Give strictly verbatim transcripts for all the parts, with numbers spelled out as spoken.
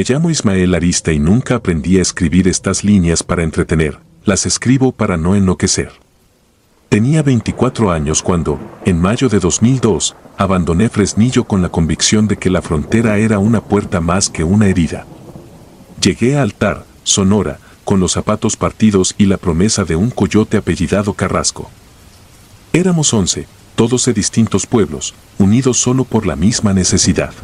Me llamo Ismael Arista y nunca aprendí a escribir estas líneas para entretener, las escribo para no enloquecer. Tenía veinticuatro años cuando, en mayo de dos mil dos, abandoné Fresnillo con la convicción de que la frontera era una puerta más que una herida. Llegué a Altar, Sonora, con los zapatos partidos y la promesa de un coyote apellidado Carrasco. Éramos once, todos de distintos pueblos, unidos solo por la misma necesidad.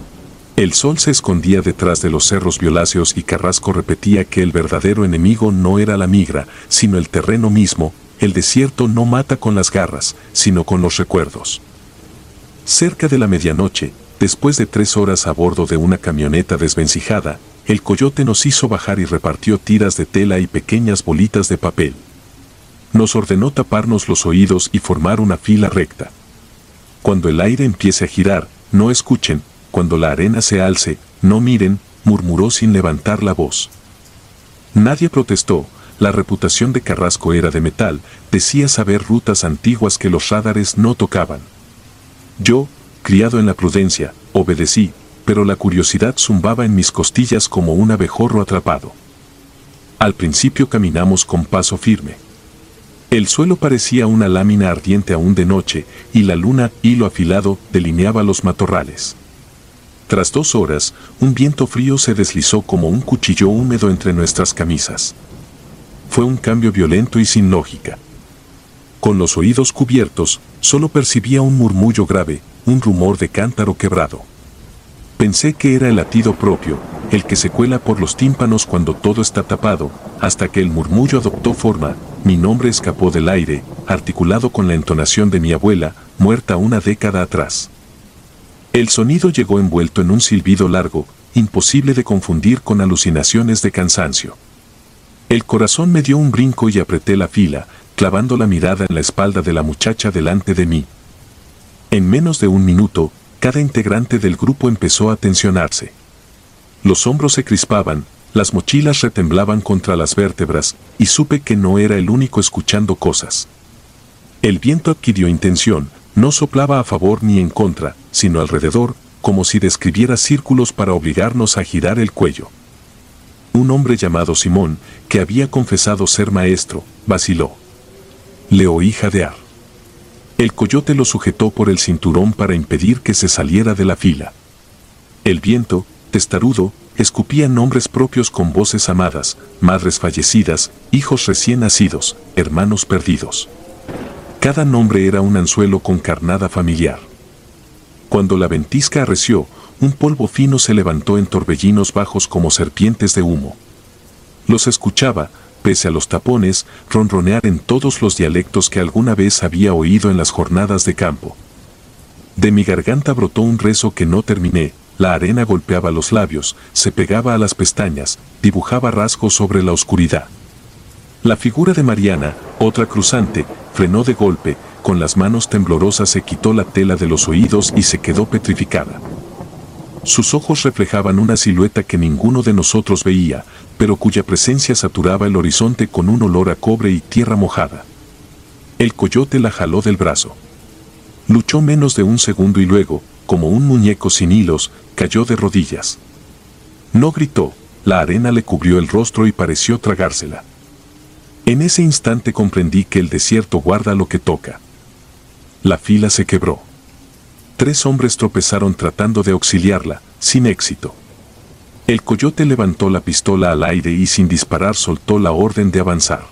El sol se escondía detrás de los cerros violáceos y Carrasco repetía que el verdadero enemigo no era la migra, sino el terreno mismo. El desierto no mata con las garras, sino con los recuerdos. Cerca de la medianoche, después de tres horas a bordo de una camioneta desvencijada, el coyote nos hizo bajar y repartió tiras de tela y pequeñas bolitas de papel. Nos ordenó taparnos los oídos y formar una fila recta. Cuando el aire empiece a girar, no escuchen, cuando la arena se alce, no miren, murmuró sin levantar la voz. Nadie protestó. La reputación de Carrasco era de metal, decía saber rutas antiguas que los radares no tocaban. Yo, criado en la prudencia, obedecí, pero la curiosidad zumbaba en mis costillas como un abejorro atrapado. Al principio caminamos con paso firme. El suelo parecía una lámina ardiente aún de noche, y la luna, hilo afilado, delineaba los matorrales. Tras dos horas, un viento frío se deslizó como un cuchillo húmedo entre nuestras camisas. Fue un cambio violento y sin lógica. Con los oídos cubiertos, solo percibía un murmullo grave, un rumor de cántaro quebrado. Pensé que era el latido propio, el que se cuela por los tímpanos cuando todo está tapado, hasta que el murmullo adoptó forma, mi nombre escapó del aire, articulado con la entonación de mi abuela, muerta una década atrás. El sonido llegó envuelto en un silbido largo, imposible de confundir con alucinaciones de cansancio. El corazón me dio un brinco y apreté la fila, clavando la mirada en la espalda de la muchacha delante de mí. En menos de un minuto, cada integrante del grupo empezó a tensionarse. Los hombros se crispaban, las mochilas retemblaban contra las vértebras, y supe que no era el único escuchando cosas. El viento adquirió intención, no soplaba a favor ni en contra, sino alrededor, como si describiera círculos para obligarnos a girar el cuello. Un hombre llamado Simón, que había confesado ser maestro, vaciló. Le oí jadear. El coyote lo sujetó por el cinturón para impedir que se saliera de la fila. El viento, testarudo, escupía nombres propios con voces amadas, madres fallecidas, hijos recién nacidos, hermanos perdidos. Cada nombre era un anzuelo con carnada familiar. Cuando la ventisca arreció, un polvo fino se levantó en torbellinos bajos como serpientes de humo. Los escuchaba, pese a los tapones, ronronear en todos los dialectos que alguna vez había oído en las jornadas de campo. De mi garganta brotó un rezo que no terminé, la arena golpeaba los labios, se pegaba a las pestañas, dibujaba rasgos sobre la oscuridad. La figura de Mariana, otra cruzante, frenó de golpe, con las manos temblorosas se quitó la tela de los oídos y se quedó petrificada. Sus ojos reflejaban una silueta que ninguno de nosotros veía, pero cuya presencia saturaba el horizonte con un olor a cobre y tierra mojada. El coyote la jaló del brazo. Luchó menos de un segundo y luego, como un muñeco sin hilos, cayó de rodillas. No gritó, la arena le cubrió el rostro y pareció tragársela. En ese instante comprendí que el desierto guarda lo que toca. La fila se quebró. Tres hombres tropezaron tratando de auxiliarla, sin éxito. El coyote levantó la pistola al aire y sin disparar soltó la orden de avanzar.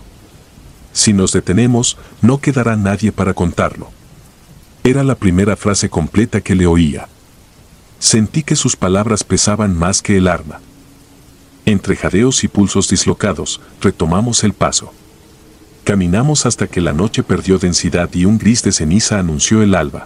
Si nos detenemos, no quedará nadie para contarlo. Era la primera frase completa que le oía. Sentí que sus palabras pesaban más que el arma. Entre jadeos y pulsos dislocados, retomamos el paso. Caminamos hasta que la noche perdió densidad y un gris de ceniza anunció el alba.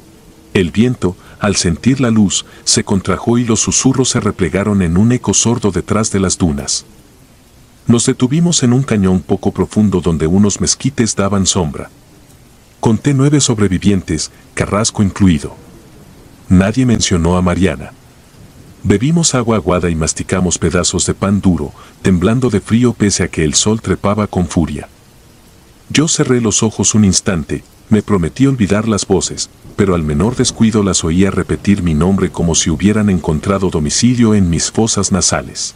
El viento, al sentir la luz, se contrajo y los susurros se replegaron en un eco sordo detrás de las dunas. Nos detuvimos en un cañón poco profundo donde unos mezquites daban sombra. Conté nueve sobrevivientes, Carrasco incluido. Nadie mencionó a Mariana. Bebimos agua aguada y masticamos pedazos de pan duro, temblando de frío pese a que el sol trepaba con furia. Yo cerré los ojos un instante, Me prometí olvidar las voces, pero al menor descuido las oía repetir mi nombre como si hubieran encontrado domicilio en mis fosas nasales.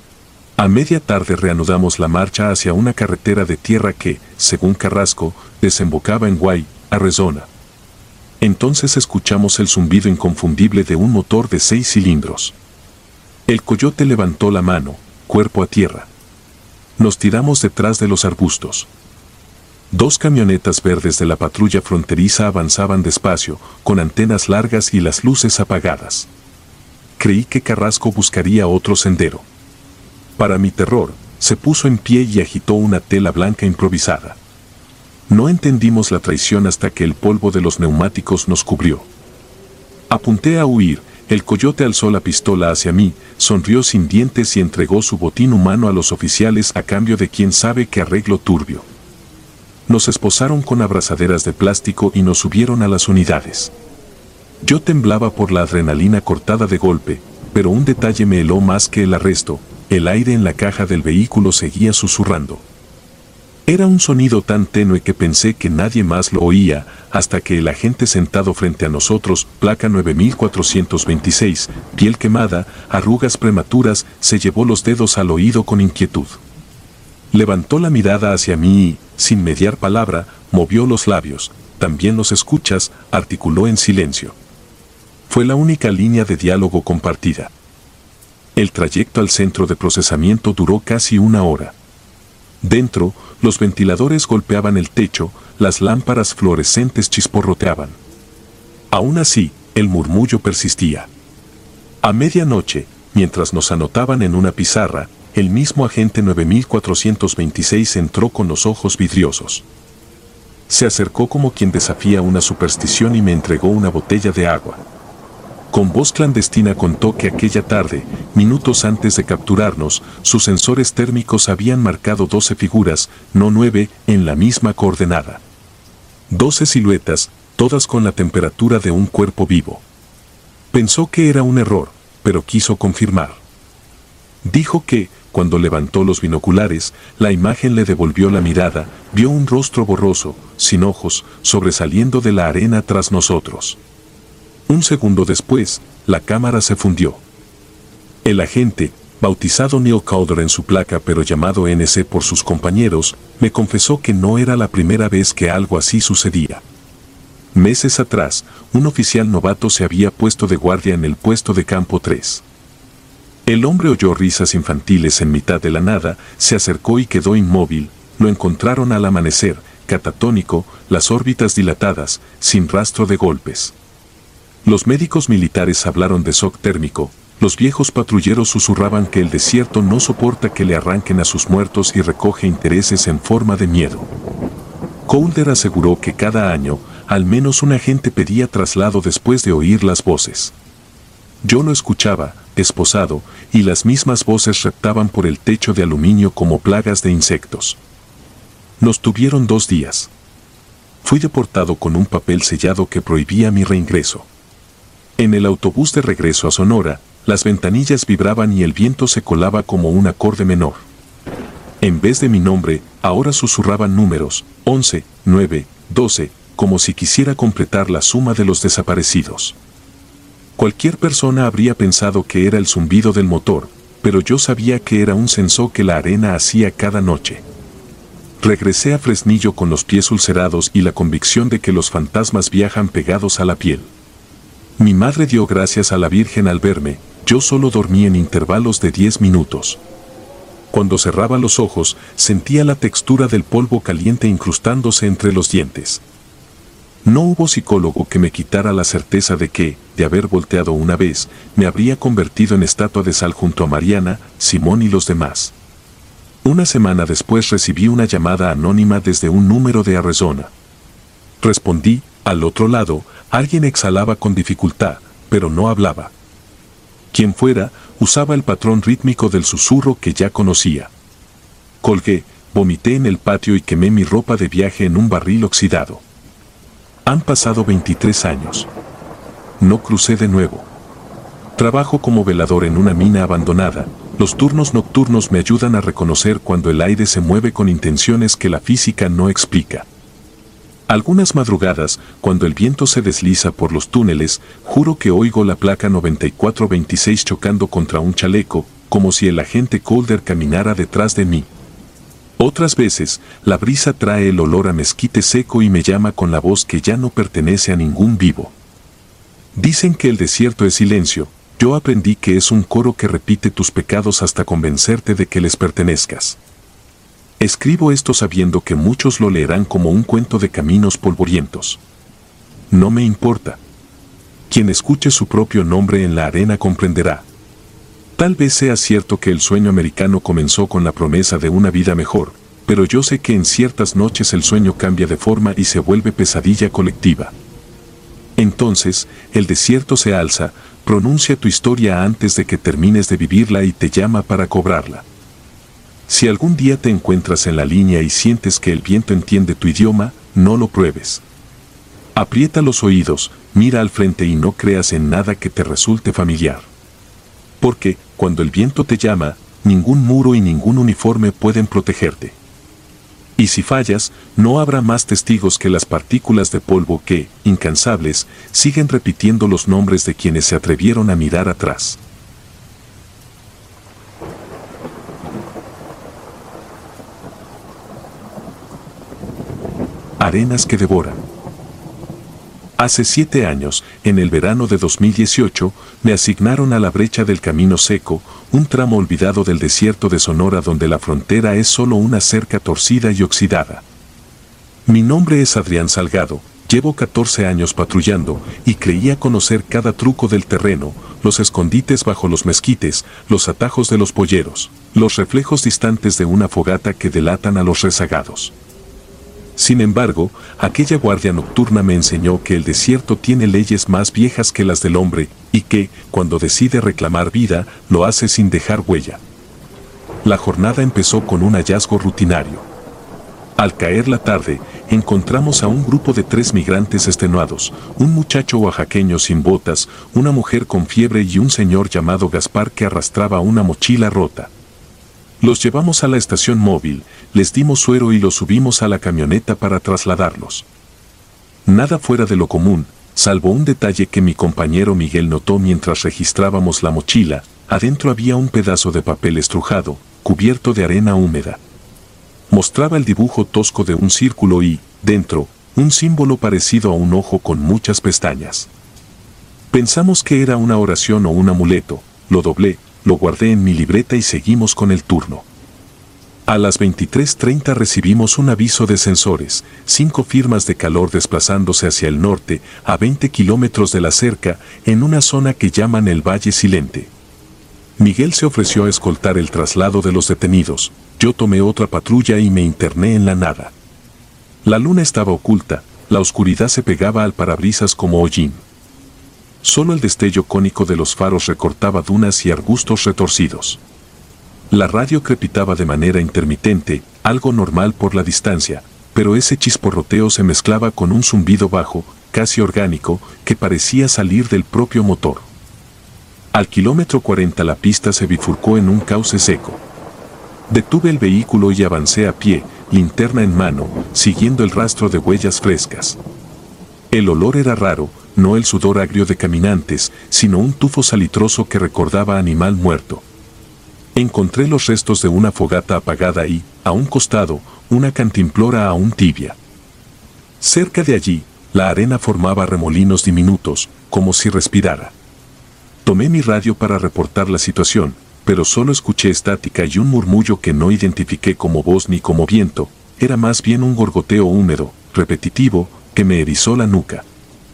A media tarde reanudamos la marcha hacia una carretera de tierra que, según Carrasco, desembocaba en Guay, Arizona. Entonces escuchamos el zumbido inconfundible de un motor de seis cilindros. El coyote levantó la mano, cuerpo a tierra. Nos tiramos detrás de los arbustos. Dos camionetas verdes de la patrulla fronteriza avanzaban despacio, con antenas largas y las luces apagadas. Creí que Carrasco buscaría otro sendero. Para mi terror, se puso en pie y agitó una tela blanca improvisada. No entendimos la traición hasta que el polvo de los neumáticos nos cubrió. Apunté a huir, el coyote alzó la pistola hacia mí, sonrió sin dientes y entregó su botín humano a los oficiales a cambio de quién sabe qué arreglo turbio. Nos esposaron con abrazaderas de plástico y nos subieron a las unidades. Yo temblaba por la adrenalina cortada de golpe, pero un detalle me heló más que el arresto: el aire en la caja del vehículo seguía susurrando. Era un sonido tan tenue que pensé que nadie más lo oía, hasta que el agente sentado frente a nosotros, placa nueve mil cuatrocientos veintiséis, piel quemada, arrugas prematuras, se llevó los dedos al oído con inquietud. Levantó la mirada hacia mí y, sin mediar palabra, movió los labios. «También los escuchas», articuló en silencio. Fue la única línea de diálogo compartida. El trayecto al centro de procesamiento duró casi una hora. Dentro, los ventiladores golpeaban el techo, las lámparas fluorescentes chisporroteaban. Aún así, el murmullo persistía. A medianoche, mientras nos anotaban en una pizarra, el mismo agente nueve mil cuatrocientos veintiséis entró con los ojos vidriosos. Se acercó como quien desafía una superstición y me entregó una botella de agua. Con voz clandestina contó que aquella tarde, minutos antes de capturarnos, sus sensores térmicos habían marcado doce figuras, no nueve, en la misma coordenada. Doce siluetas, todas con la temperatura de un cuerpo vivo. Pensó que era un error, pero quiso confirmar. Dijo que, cuando levantó los binoculares, la imagen le devolvió la mirada, vio un rostro borroso, sin ojos, sobresaliendo de la arena tras nosotros. Un segundo después, la cámara se fundió. El agente, bautizado Neil Calder en su placa pero llamado N C por sus compañeros, me confesó que no era la primera vez que algo así sucedía. Meses atrás, un oficial novato se había puesto de guardia en el puesto de campo tres. El hombre oyó risas infantiles en mitad de la nada, se acercó y quedó inmóvil. Lo encontraron al amanecer, catatónico, las órbitas dilatadas, sin rastro de golpes. Los médicos militares hablaron de shock térmico, los viejos patrulleros susurraban que el desierto no soporta que le arranquen a sus muertos y recoge intereses en forma de miedo. Calder aseguró que cada año, al menos un agente pedía traslado después de oír las voces. Yo lo escuchaba, esposado, y las mismas voces reptaban por el techo de aluminio como plagas de insectos. Nos tuvieron dos días. Fui deportado con un papel sellado que prohibía mi reingreso. En el autobús de regreso a Sonora, las ventanillas vibraban y el viento se colaba como un acorde menor. En vez de mi nombre, ahora susurraban números, once, nueve, doce, como si quisiera completar la suma de los desaparecidos. Cualquier persona habría pensado que era el zumbido del motor, pero yo sabía que era un censo que la arena hacía cada noche. Regresé a Fresnillo con los pies ulcerados y la convicción de que los fantasmas viajan pegados a la piel. Mi madre dio gracias a la Virgen al verme, yo solo dormí en intervalos de diez minutos. Cuando cerraba los ojos, sentía la textura del polvo caliente incrustándose entre los dientes. No hubo psicólogo que me quitara la certeza de que, de haber volteado una vez, me habría convertido en estatua de sal junto a Mariana, Simón y los demás. Una semana después recibí una llamada anónima desde un número de Arizona. Respondí, al otro lado, alguien exhalaba con dificultad, pero no hablaba. Quien fuera, usaba el patrón rítmico del susurro que ya conocía. Colgué, vomité en el patio y quemé mi ropa de viaje en un barril oxidado. Han pasado veintitrés años. No crucé de nuevo. Trabajo como velador en una mina abandonada. Los turnos nocturnos me ayudan a reconocer cuando el aire se mueve con intenciones que la física no explica. Algunas madrugadas, cuando el viento se desliza por los túneles, juro que oigo la placa noventa y cuatro veintiséis chocando contra un chaleco, como si el agente Calder caminara detrás de mí. Otras veces, la brisa trae el olor a mezquite seco y me llama con la voz que ya no pertenece a ningún vivo. Dicen que el desierto es silencio. Yo aprendí que es un coro que repite tus pecados hasta convencerte de que les pertenezcas. Escribo esto sabiendo que muchos lo leerán como un cuento de caminos polvorientos. No me importa. Quien escuche su propio nombre en la arena comprenderá. Tal vez sea cierto que el sueño americano comenzó con la promesa de una vida mejor, pero yo sé que en ciertas noches el sueño cambia de forma y se vuelve pesadilla colectiva. Entonces, el desierto se alza, pronuncia tu historia antes de que termines de vivirla y te llama para cobrarla. Si algún día te encuentras en la línea y sientes que el viento entiende tu idioma, no lo pruebes. Aprieta los oídos, mira al frente y no creas en nada que te resulte familiar. Porque, cuando el viento te llama, ningún muro y ningún uniforme pueden protegerte. Y si fallas, no habrá más testigos que las partículas de polvo que, incansables, siguen repitiendo los nombres de quienes se atrevieron a mirar atrás. Arenas que devoran. Hace siete años, en el verano de dos mil dieciocho, me asignaron a la brecha del Camino Seco, un tramo olvidado del desierto de Sonora donde la frontera es solo una cerca torcida y oxidada. Mi nombre es Adrián Salgado, llevo catorce años patrullando y creía conocer cada truco del terreno, los escondites bajo los mezquites, los atajos de los polleros, los reflejos distantes de una fogata que delatan a los rezagados. Sin embargo, aquella guardia nocturna me enseñó que el desierto tiene leyes más viejas que las del hombre, y que, cuando decide reclamar vida, lo hace sin dejar huella. La jornada empezó con un hallazgo rutinario. Al caer la tarde, encontramos a un grupo de tres migrantes extenuados, un muchacho oaxaqueño sin botas, una mujer con fiebre y un señor llamado Gaspar que arrastraba una mochila rota. Los llevamos a la estación móvil, les dimos suero y los subimos a la camioneta para trasladarlos. Nada fuera de lo común, salvo un detalle que mi compañero Miguel notó mientras registrábamos la mochila: adentro había un pedazo de papel estrujado, cubierto de arena húmeda. Mostraba el dibujo tosco de un círculo y, dentro, un símbolo parecido a un ojo con muchas pestañas. Pensamos que era una oración o un amuleto, lo doblé, lo guardé en mi libreta y seguimos con el turno. A las veintitrés treinta recibimos un aviso de sensores, cinco firmas de calor desplazándose hacia el norte, a veinte kilómetros de la cerca, en una zona que llaman el Valle Silente. Miguel se ofreció a escoltar el traslado de los detenidos, yo tomé otra patrulla y me interné en la nada. La luna estaba oculta, la oscuridad se pegaba al parabrisas como hollín. Solo el destello cónico de los faros recortaba dunas y arbustos retorcidos. La radio crepitaba de manera intermitente, algo normal por la distancia, pero ese chisporroteo se mezclaba con un zumbido bajo, casi orgánico, que parecía salir del propio motor. Al kilómetro cuarenta la pista se bifurcó en un cauce seco. Detuve el vehículo y avancé a pie, linterna en mano, siguiendo el rastro de huellas frescas. El olor era raro, no el sudor agrio de caminantes, sino un tufo salitroso que recordaba animal muerto. Encontré los restos de una fogata apagada y, a un costado, una cantimplora aún tibia. Cerca de allí, la arena formaba remolinos diminutos, como si respirara. Tomé mi radio para reportar la situación, pero solo escuché estática y un murmullo que no identifiqué como voz ni como viento, era más bien un gorgoteo húmedo, repetitivo, que me erizó la nuca.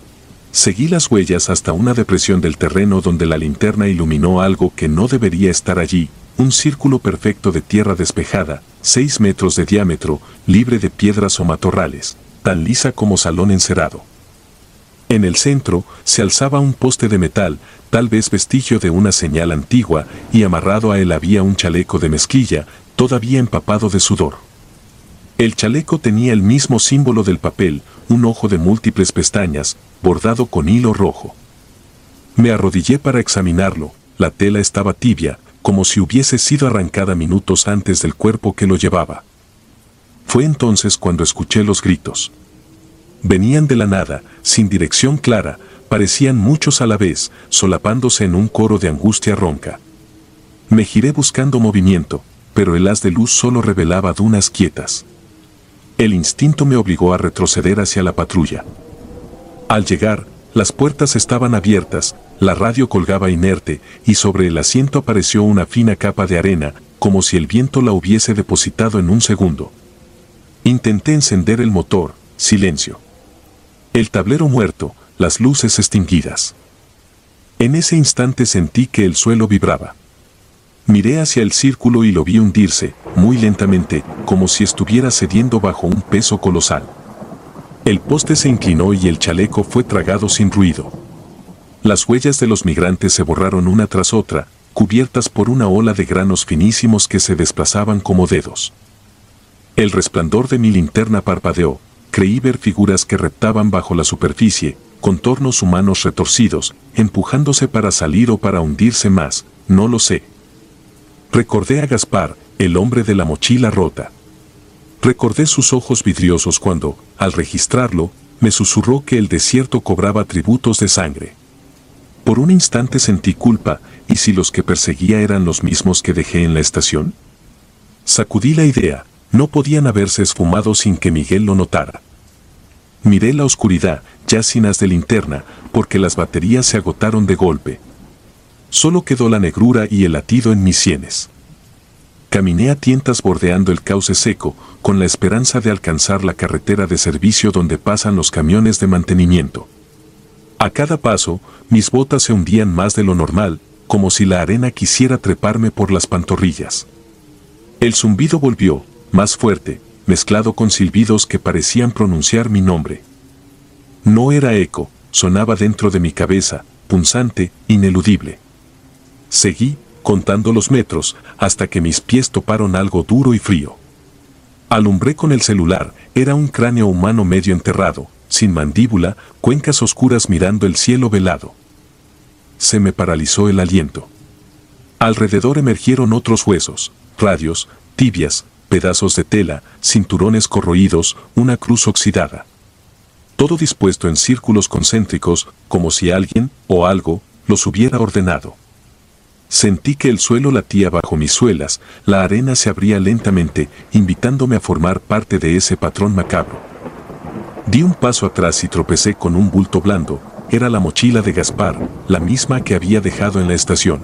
Seguí las huellas hasta una depresión del terreno donde la linterna iluminó algo que no debería estar allí, un círculo perfecto de tierra despejada, seis metros de diámetro, libre de piedras o matorrales, tan lisa como salón encerado. En el centro se alzaba un poste de metal, tal vez vestigio de una señal antigua, y amarrado a él había un chaleco de mezquilla, todavía empapado de sudor. El chaleco tenía el mismo símbolo del papel, un ojo de múltiples pestañas, bordado con hilo rojo. Me arrodillé para examinarlo, la tela estaba tibia, como si hubiese sido arrancada minutos antes del cuerpo que lo llevaba. Fue entonces cuando escuché los gritos. Venían de la nada, sin dirección clara, parecían muchos a la vez, solapándose en un coro de angustia ronca. Me giré buscando movimiento, pero el haz de luz solo revelaba dunas quietas. El instinto me obligó a retroceder hacia la patrulla. Al llegar, las puertas estaban abiertas, la radio colgaba inerte y sobre el asiento apareció una fina capa de arena, como si el viento la hubiese depositado en un segundo. Intenté encender el motor, silencio. El tablero muerto, las luces extinguidas. En ese instante sentí que el suelo vibraba. Miré hacia el círculo y lo vi hundirse, muy lentamente, como si estuviera cediendo bajo un peso colosal. El poste se inclinó y el chaleco fue tragado sin ruido. Las huellas de los migrantes se borraron una tras otra, cubiertas por una ola de granos finísimos que se desplazaban como dedos. El resplandor de mi linterna parpadeó, creí ver figuras que reptaban bajo la superficie, contornos humanos retorcidos, empujándose para salir o para hundirse más, no lo sé. Recordé a Gaspar, el hombre de la mochila rota. Recordé sus ojos vidriosos cuando, al registrarlo, me susurró que el desierto cobraba tributos de sangre. Por un instante sentí culpa, ¿y si los que perseguía eran los mismos que dejé en la estación? Sacudí la idea, no podían haberse esfumado sin que Miguel lo notara. Miré la oscuridad, ya sin haz de linterna, porque las baterías se agotaron de golpe. Solo quedó la negrura y el latido en mis sienes. Caminé a tientas bordeando el cauce seco, con la esperanza de alcanzar la carretera de servicio donde pasan los camiones de mantenimiento. A cada paso, mis botas se hundían más de lo normal, como si la arena quisiera treparme por las pantorrillas. El zumbido volvió, más fuerte, mezclado con silbidos que parecían pronunciar mi nombre. No era eco, sonaba dentro de mi cabeza, punzante, ineludible. Seguí, contando los metros, hasta que mis pies toparon algo duro y frío. Alumbré con el celular, era un cráneo humano medio enterrado, sin mandíbula, cuencas oscuras mirando el cielo velado. Se me paralizó el aliento. Alrededor emergieron otros huesos, radios, tibias, pedazos de tela, cinturones corroídos, una cruz oxidada. Todo dispuesto en círculos concéntricos, como si alguien, o algo, los hubiera ordenado. Sentí que el suelo latía bajo mis suelas, la arena se abría lentamente, invitándome a formar parte de ese patrón macabro. Di un paso atrás y tropecé con un bulto blando, era la mochila de Gaspar, la misma que había dejado en la estación.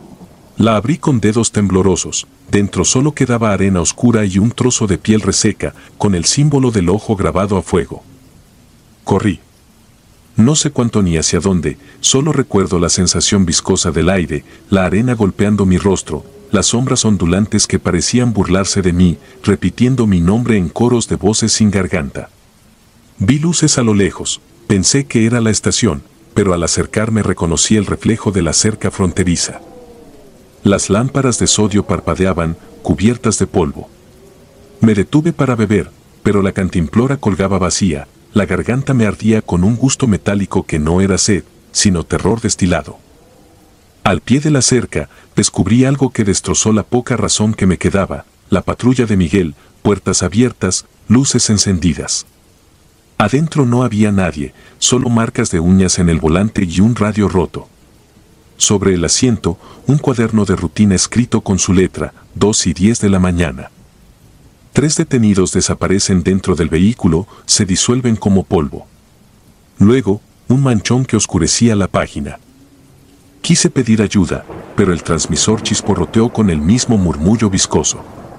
La abrí con dedos temblorosos, dentro solo quedaba arena oscura y un trozo de piel reseca, con el símbolo del ojo grabado a fuego. Corrí. No sé cuánto ni hacia dónde, solo recuerdo la sensación viscosa del aire, la arena golpeando mi rostro, las sombras ondulantes que parecían burlarse de mí, repitiendo mi nombre en coros de voces sin garganta. Vi luces a lo lejos, pensé que era la estación, pero al acercarme reconocí el reflejo de la cerca fronteriza. Las lámparas de sodio parpadeaban, cubiertas de polvo. Me detuve para beber, pero la cantimplora colgaba vacía. La garganta me ardía con un gusto metálico que no era sed, sino terror destilado. Al pie de la cerca, descubrí algo que destrozó la poca razón que me quedaba, la patrulla de Miguel, puertas abiertas, luces encendidas. Adentro no había nadie, solo marcas de uñas en el volante y un radio roto. Sobre el asiento, un cuaderno de rutina escrito con su letra, dos y diez de la mañana. Tres detenidos desaparecen dentro del vehículo, se disuelven como polvo. Luego, un manchón que oscurecía la página. Quise pedir ayuda, pero el transmisor chisporroteó con el mismo murmullo viscoso.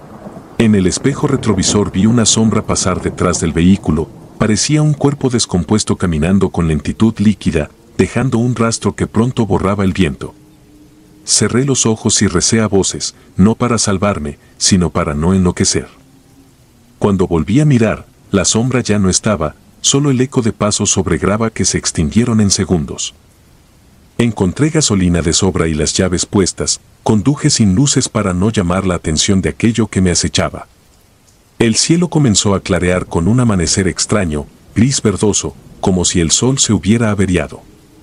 En el espejo retrovisor vi una sombra pasar detrás del vehículo, parecía un cuerpo descompuesto caminando con lentitud líquida, dejando un rastro que pronto borraba el viento. Cerré los ojos y recé a voces, no para salvarme, sino para no enloquecer. Cuando volví a mirar, la sombra ya no estaba, solo el eco de pasos sobre grava que se extinguieron en segundos. Encontré gasolina de sobra y las llaves puestas, conduje sin luces para no llamar la atención de aquello que me acechaba. El cielo comenzó a clarear con un amanecer extraño, gris verdoso, como si el sol se hubiera averiado.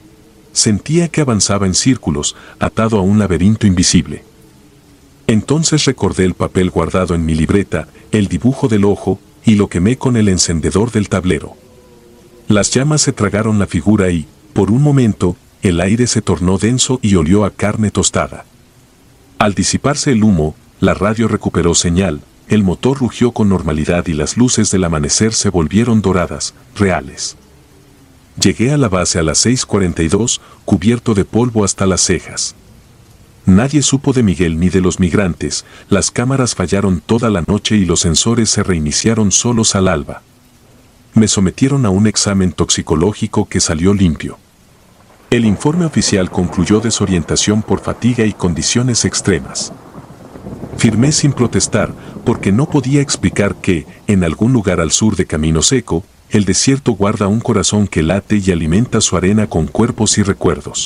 Sentía que avanzaba en círculos, atado a un laberinto invisible. Entonces recordé el papel guardado en mi libreta, el dibujo del ojo, y lo quemé con el encendedor del tablero. Las llamas se tragaron la figura y, por un momento, el aire se tornó denso y olió a carne tostada. Al disiparse el humo, la radio recuperó señal, el motor rugió con normalidad y las luces del amanecer se volvieron doradas, reales. Llegué a la base a las seis cuarenta y dos, cubierto de polvo hasta las cejas. Nadie supo de Miguel ni de los migrantes, las cámaras fallaron toda la noche y los sensores se reiniciaron solos al alba. Me sometieron a un examen toxicológico que salió limpio. El informe oficial concluyó desorientación por fatiga y condiciones extremas. Firmé sin protestar, porque no podía explicar que, en algún lugar al sur de Camino Seco, el desierto guarda un corazón que late y alimenta su arena con cuerpos y recuerdos.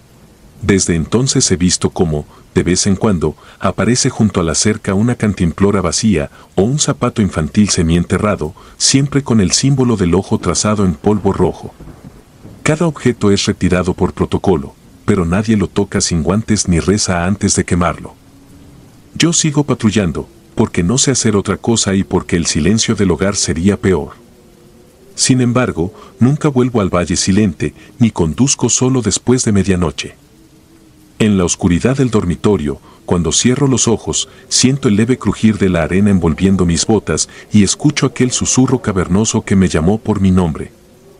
Desde entonces he visto cómo, de vez en cuando, aparece junto a la cerca una cantimplora vacía o un zapato infantil semienterrado, siempre con el símbolo del ojo trazado en polvo rojo. Cada objeto es retirado por protocolo, pero nadie lo toca sin guantes ni reza antes de quemarlo. Yo sigo patrullando, porque no sé hacer otra cosa y porque el silencio del hogar sería peor. Sin embargo, nunca vuelvo al Valle Silente, ni conduzco solo después de medianoche. En la oscuridad del dormitorio, cuando cierro los ojos, siento el leve crujir de la arena envolviendo mis botas y escucho aquel susurro cavernoso que me llamó por mi nombre.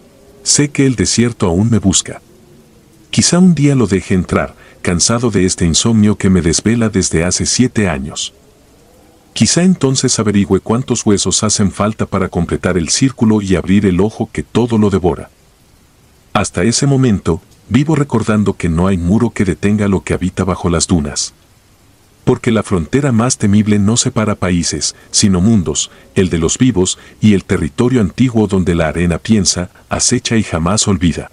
Sé que el desierto aún me busca. Quizá un día lo deje entrar, cansado de este insomnio que me desvela desde hace siete años. Quizá entonces averigüe cuántos huesos hacen falta para completar el círculo y abrir el ojo que todo lo devora. Hasta ese momento, vivo recordando que no hay muro que detenga lo que habita bajo las dunas. Porque la frontera más temible no separa países, sino mundos, el de los vivos y el territorio antiguo donde la arena piensa, acecha y jamás olvida.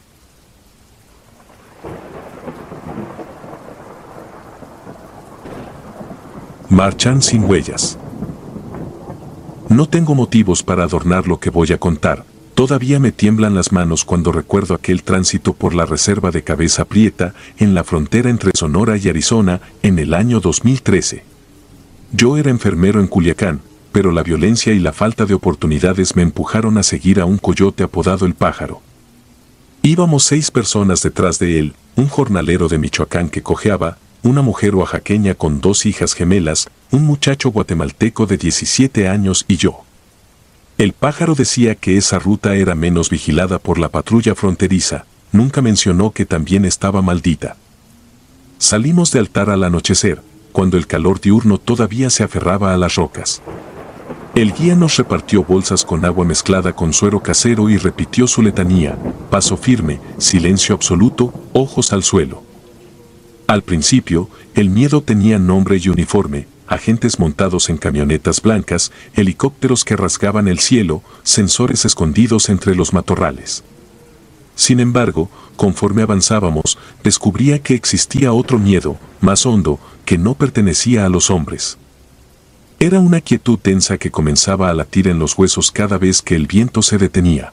Marchan sin huellas. No tengo motivos para adornar lo que voy a contar. Todavía me tiemblan las manos cuando recuerdo aquel tránsito por la reserva de Cabeza Prieta, en la frontera entre Sonora y Arizona, en el año dos mil trece. Yo era enfermero en Culiacán, pero la violencia y la falta de oportunidades me empujaron a seguir a un coyote apodado El Pájaro. Íbamos seis personas detrás de él, un jornalero de Michoacán que cojeaba, una mujer oaxaqueña con dos hijas gemelas, un muchacho guatemalteco de diecisiete años y yo. El Pájaro decía que esa ruta era menos vigilada por la patrulla fronteriza, nunca mencionó que también estaba maldita. Salimos de altar al anochecer, cuando el calor diurno todavía se aferraba a las rocas. El guía nos repartió bolsas con agua mezclada con suero casero y repitió su letanía: paso firme, silencio absoluto, ojos al suelo. Al principio, el miedo tenía nombre y uniforme: agentes montados en camionetas blancas, helicópteros que rasgaban el cielo, sensores escondidos entre los matorrales. Sin embargo, conforme avanzábamos, descubría que existía otro miedo, más hondo, que no pertenecía a los hombres. Era una quietud tensa que comenzaba a latir en los huesos cada vez que el viento se detenía.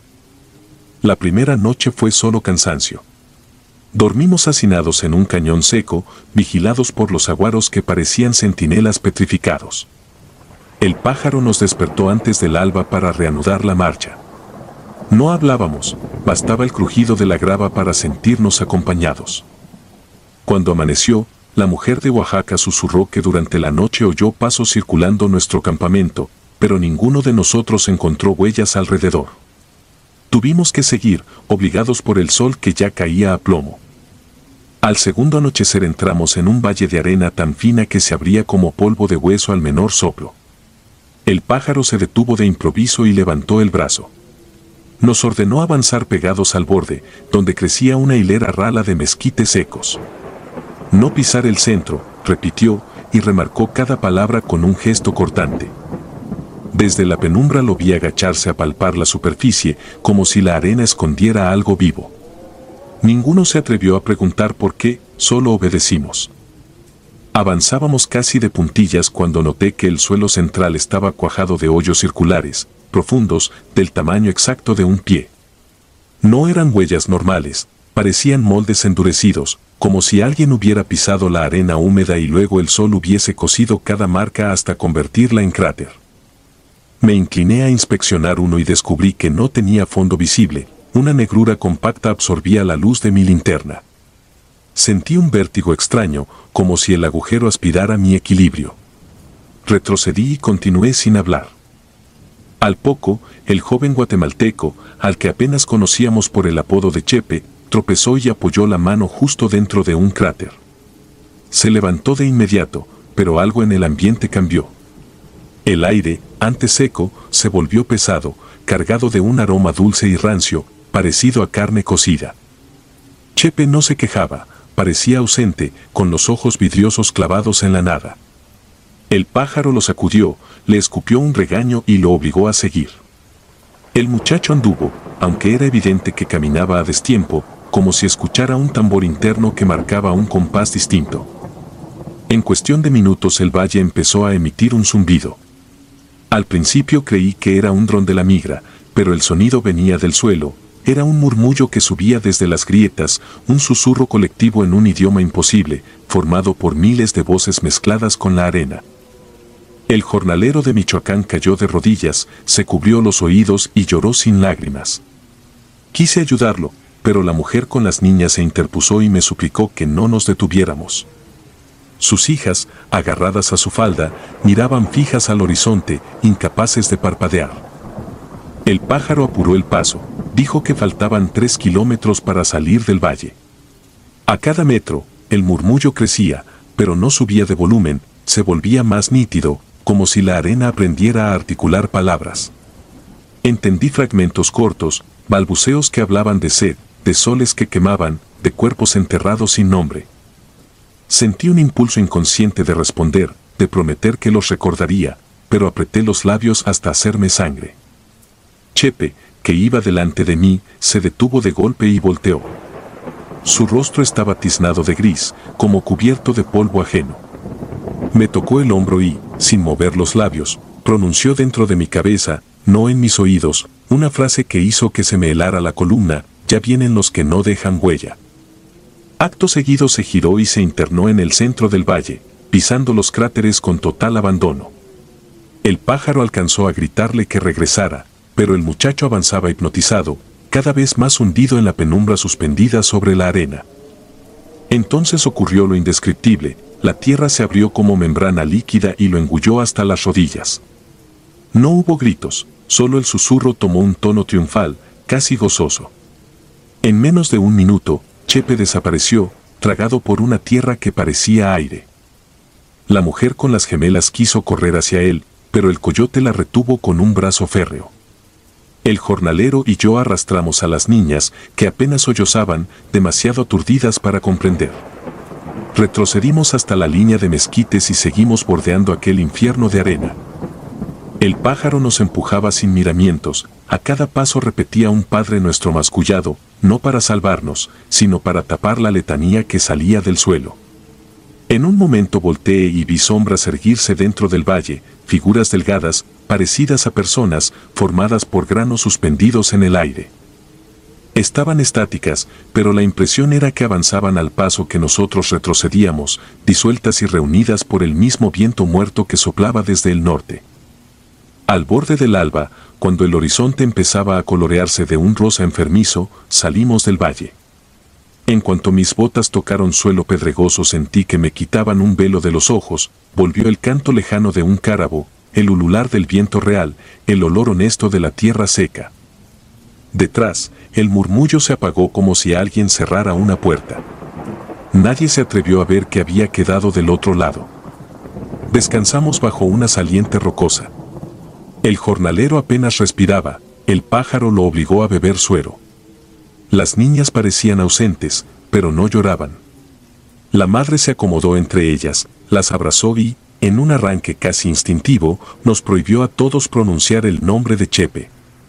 La primera noche fue solo cansancio. Dormimos hacinados en un cañón seco, vigilados por los aguaros que parecían centinelas petrificados. El Pájaro nos despertó antes del alba para reanudar la marcha. No hablábamos, bastaba el crujido de la grava para sentirnos acompañados. Cuando amaneció, la mujer de Oaxaca susurró que durante la noche oyó pasos circulando nuestro campamento, pero ninguno de nosotros encontró huellas alrededor. Tuvimos que seguir, obligados por el sol que ya caía a plomo. Al segundo anochecer entramos en un valle de arena tan fina que se abría como polvo de hueso al menor soplo. El Pájaro se detuvo de improviso y levantó el brazo. Nos ordenó avanzar pegados al borde, donde crecía una hilera rala de mezquites secos. No pisar el centro, repitió, y remarcó cada palabra con un gesto cortante. Desde la penumbra lo vi agacharse a palpar la superficie, como si la arena escondiera algo vivo. Ninguno se atrevió a preguntar por qué, solo obedecimos. Avanzábamos casi de puntillas cuando noté que el suelo central estaba cuajado de hoyos circulares, profundos, del tamaño exacto de un pie. No eran huellas normales, parecían moldes endurecidos, como si alguien hubiera pisado la arena húmeda y luego el sol hubiese cosido cada marca hasta convertirla en cráter. Me incliné a inspeccionar uno y descubrí que no tenía fondo visible, una negrura compacta absorbía la luz de mi linterna. Sentí un vértigo extraño, como si el agujero aspirara mi equilibrio. Retrocedí y continué sin hablar. Al poco, el joven guatemalteco, al que apenas conocíamos por el apodo de Chepe, tropezó y apoyó la mano justo dentro de un cráter. Se levantó de inmediato, pero algo en el ambiente cambió. El aire, antes seco, se volvió pesado, cargado de un aroma dulce y rancio, parecido a carne cocida. Chepe no se quejaba, parecía ausente, con los ojos vidriosos clavados en la nada. El pájaro lo sacudió, le escupió un regaño y lo obligó a seguir. El muchacho anduvo, aunque era evidente que caminaba a destiempo, como si escuchara un tambor interno que marcaba un compás distinto. En cuestión de minutos el valle empezó a emitir un zumbido. Al principio creí que era un dron de la migra, pero el sonido venía del suelo, era un murmullo que subía desde las grietas, un susurro colectivo en un idioma imposible, formado por miles de voces mezcladas con la arena. El jornalero de Michoacán cayó de rodillas, se cubrió los oídos y lloró sin lágrimas. Quise ayudarlo, pero la mujer con las niñas se interpuso y me suplicó que no nos detuviéramos. Sus hijas, agarradas a su falda, miraban fijas al horizonte, incapaces de parpadear. El pájaro apuró el paso, dijo que faltaban tres kilómetros para salir del valle. A cada metro, el murmullo crecía, pero no subía de volumen, se volvía más nítido, como si la arena aprendiera a articular palabras. Entendí fragmentos cortos, balbuceos que hablaban de sed, de soles que quemaban, de cuerpos enterrados sin nombre. Sentí un impulso inconsciente de responder, de prometer que los recordaría, pero apreté los labios hasta hacerme sangre. Chepe, que iba delante de mí, se detuvo de golpe y volteó. Su rostro estaba tiznado de gris, como cubierto de polvo ajeno. Me tocó el hombro y, sin mover los labios, pronunció dentro de mi cabeza, no en mis oídos, una frase que hizo que se me helara la columna: ya vienen los que no dejan huella. Acto seguido se giró y se internó en el centro del valle, pisando los cráteres con total abandono. El pájaro alcanzó a gritarle que regresara, pero el muchacho avanzaba hipnotizado, cada vez más hundido en la penumbra suspendida sobre la arena. Entonces ocurrió lo indescriptible, la tierra se abrió como membrana líquida y lo engulló hasta las rodillas. No hubo gritos, solo el susurro tomó un tono triunfal, casi gozoso. En menos de un minuto, Chepe desapareció, tragado por una tierra que parecía aire. La mujer con las gemelas quiso correr hacia él, pero el coyote la retuvo con un brazo férreo. El jornalero y yo arrastramos a las niñas, que apenas sollozaban, demasiado aturdidas para comprender. Retrocedimos hasta la línea de mezquites y seguimos bordeando aquel infierno de arena. El pájaro nos empujaba sin miramientos, a cada paso repetía un Padre Nuestro mascullado, no para salvarnos, sino para tapar la letanía que salía del suelo. En un momento volteé y vi sombras erguirse dentro del valle, figuras delgadas, parecidas a personas, formadas por granos suspendidos en el aire. Estaban estáticas, pero la impresión era que avanzaban al paso que nosotros retrocedíamos, disueltas y reunidas por el mismo viento muerto que soplaba desde el norte. Al borde del alba, cuando el horizonte empezaba a colorearse de un rosa enfermizo, salimos del valle. En cuanto mis botas tocaron suelo pedregoso sentí que me quitaban un velo de los ojos, volvió el canto lejano de un cárabo, el ulular del viento real, el olor honesto de la tierra seca. Detrás, el murmullo se apagó como si alguien cerrara una puerta. Nadie se atrevió a ver qué había quedado del otro lado. Descansamos bajo una saliente rocosa. El jornalero apenas respiraba, el pájaro lo obligó a beber suero. Las niñas parecían ausentes, pero no lloraban. La madre se acomodó entre ellas, las abrazó y, en un arranque casi instintivo, nos prohibió a todos pronunciar el nombre de Chepe.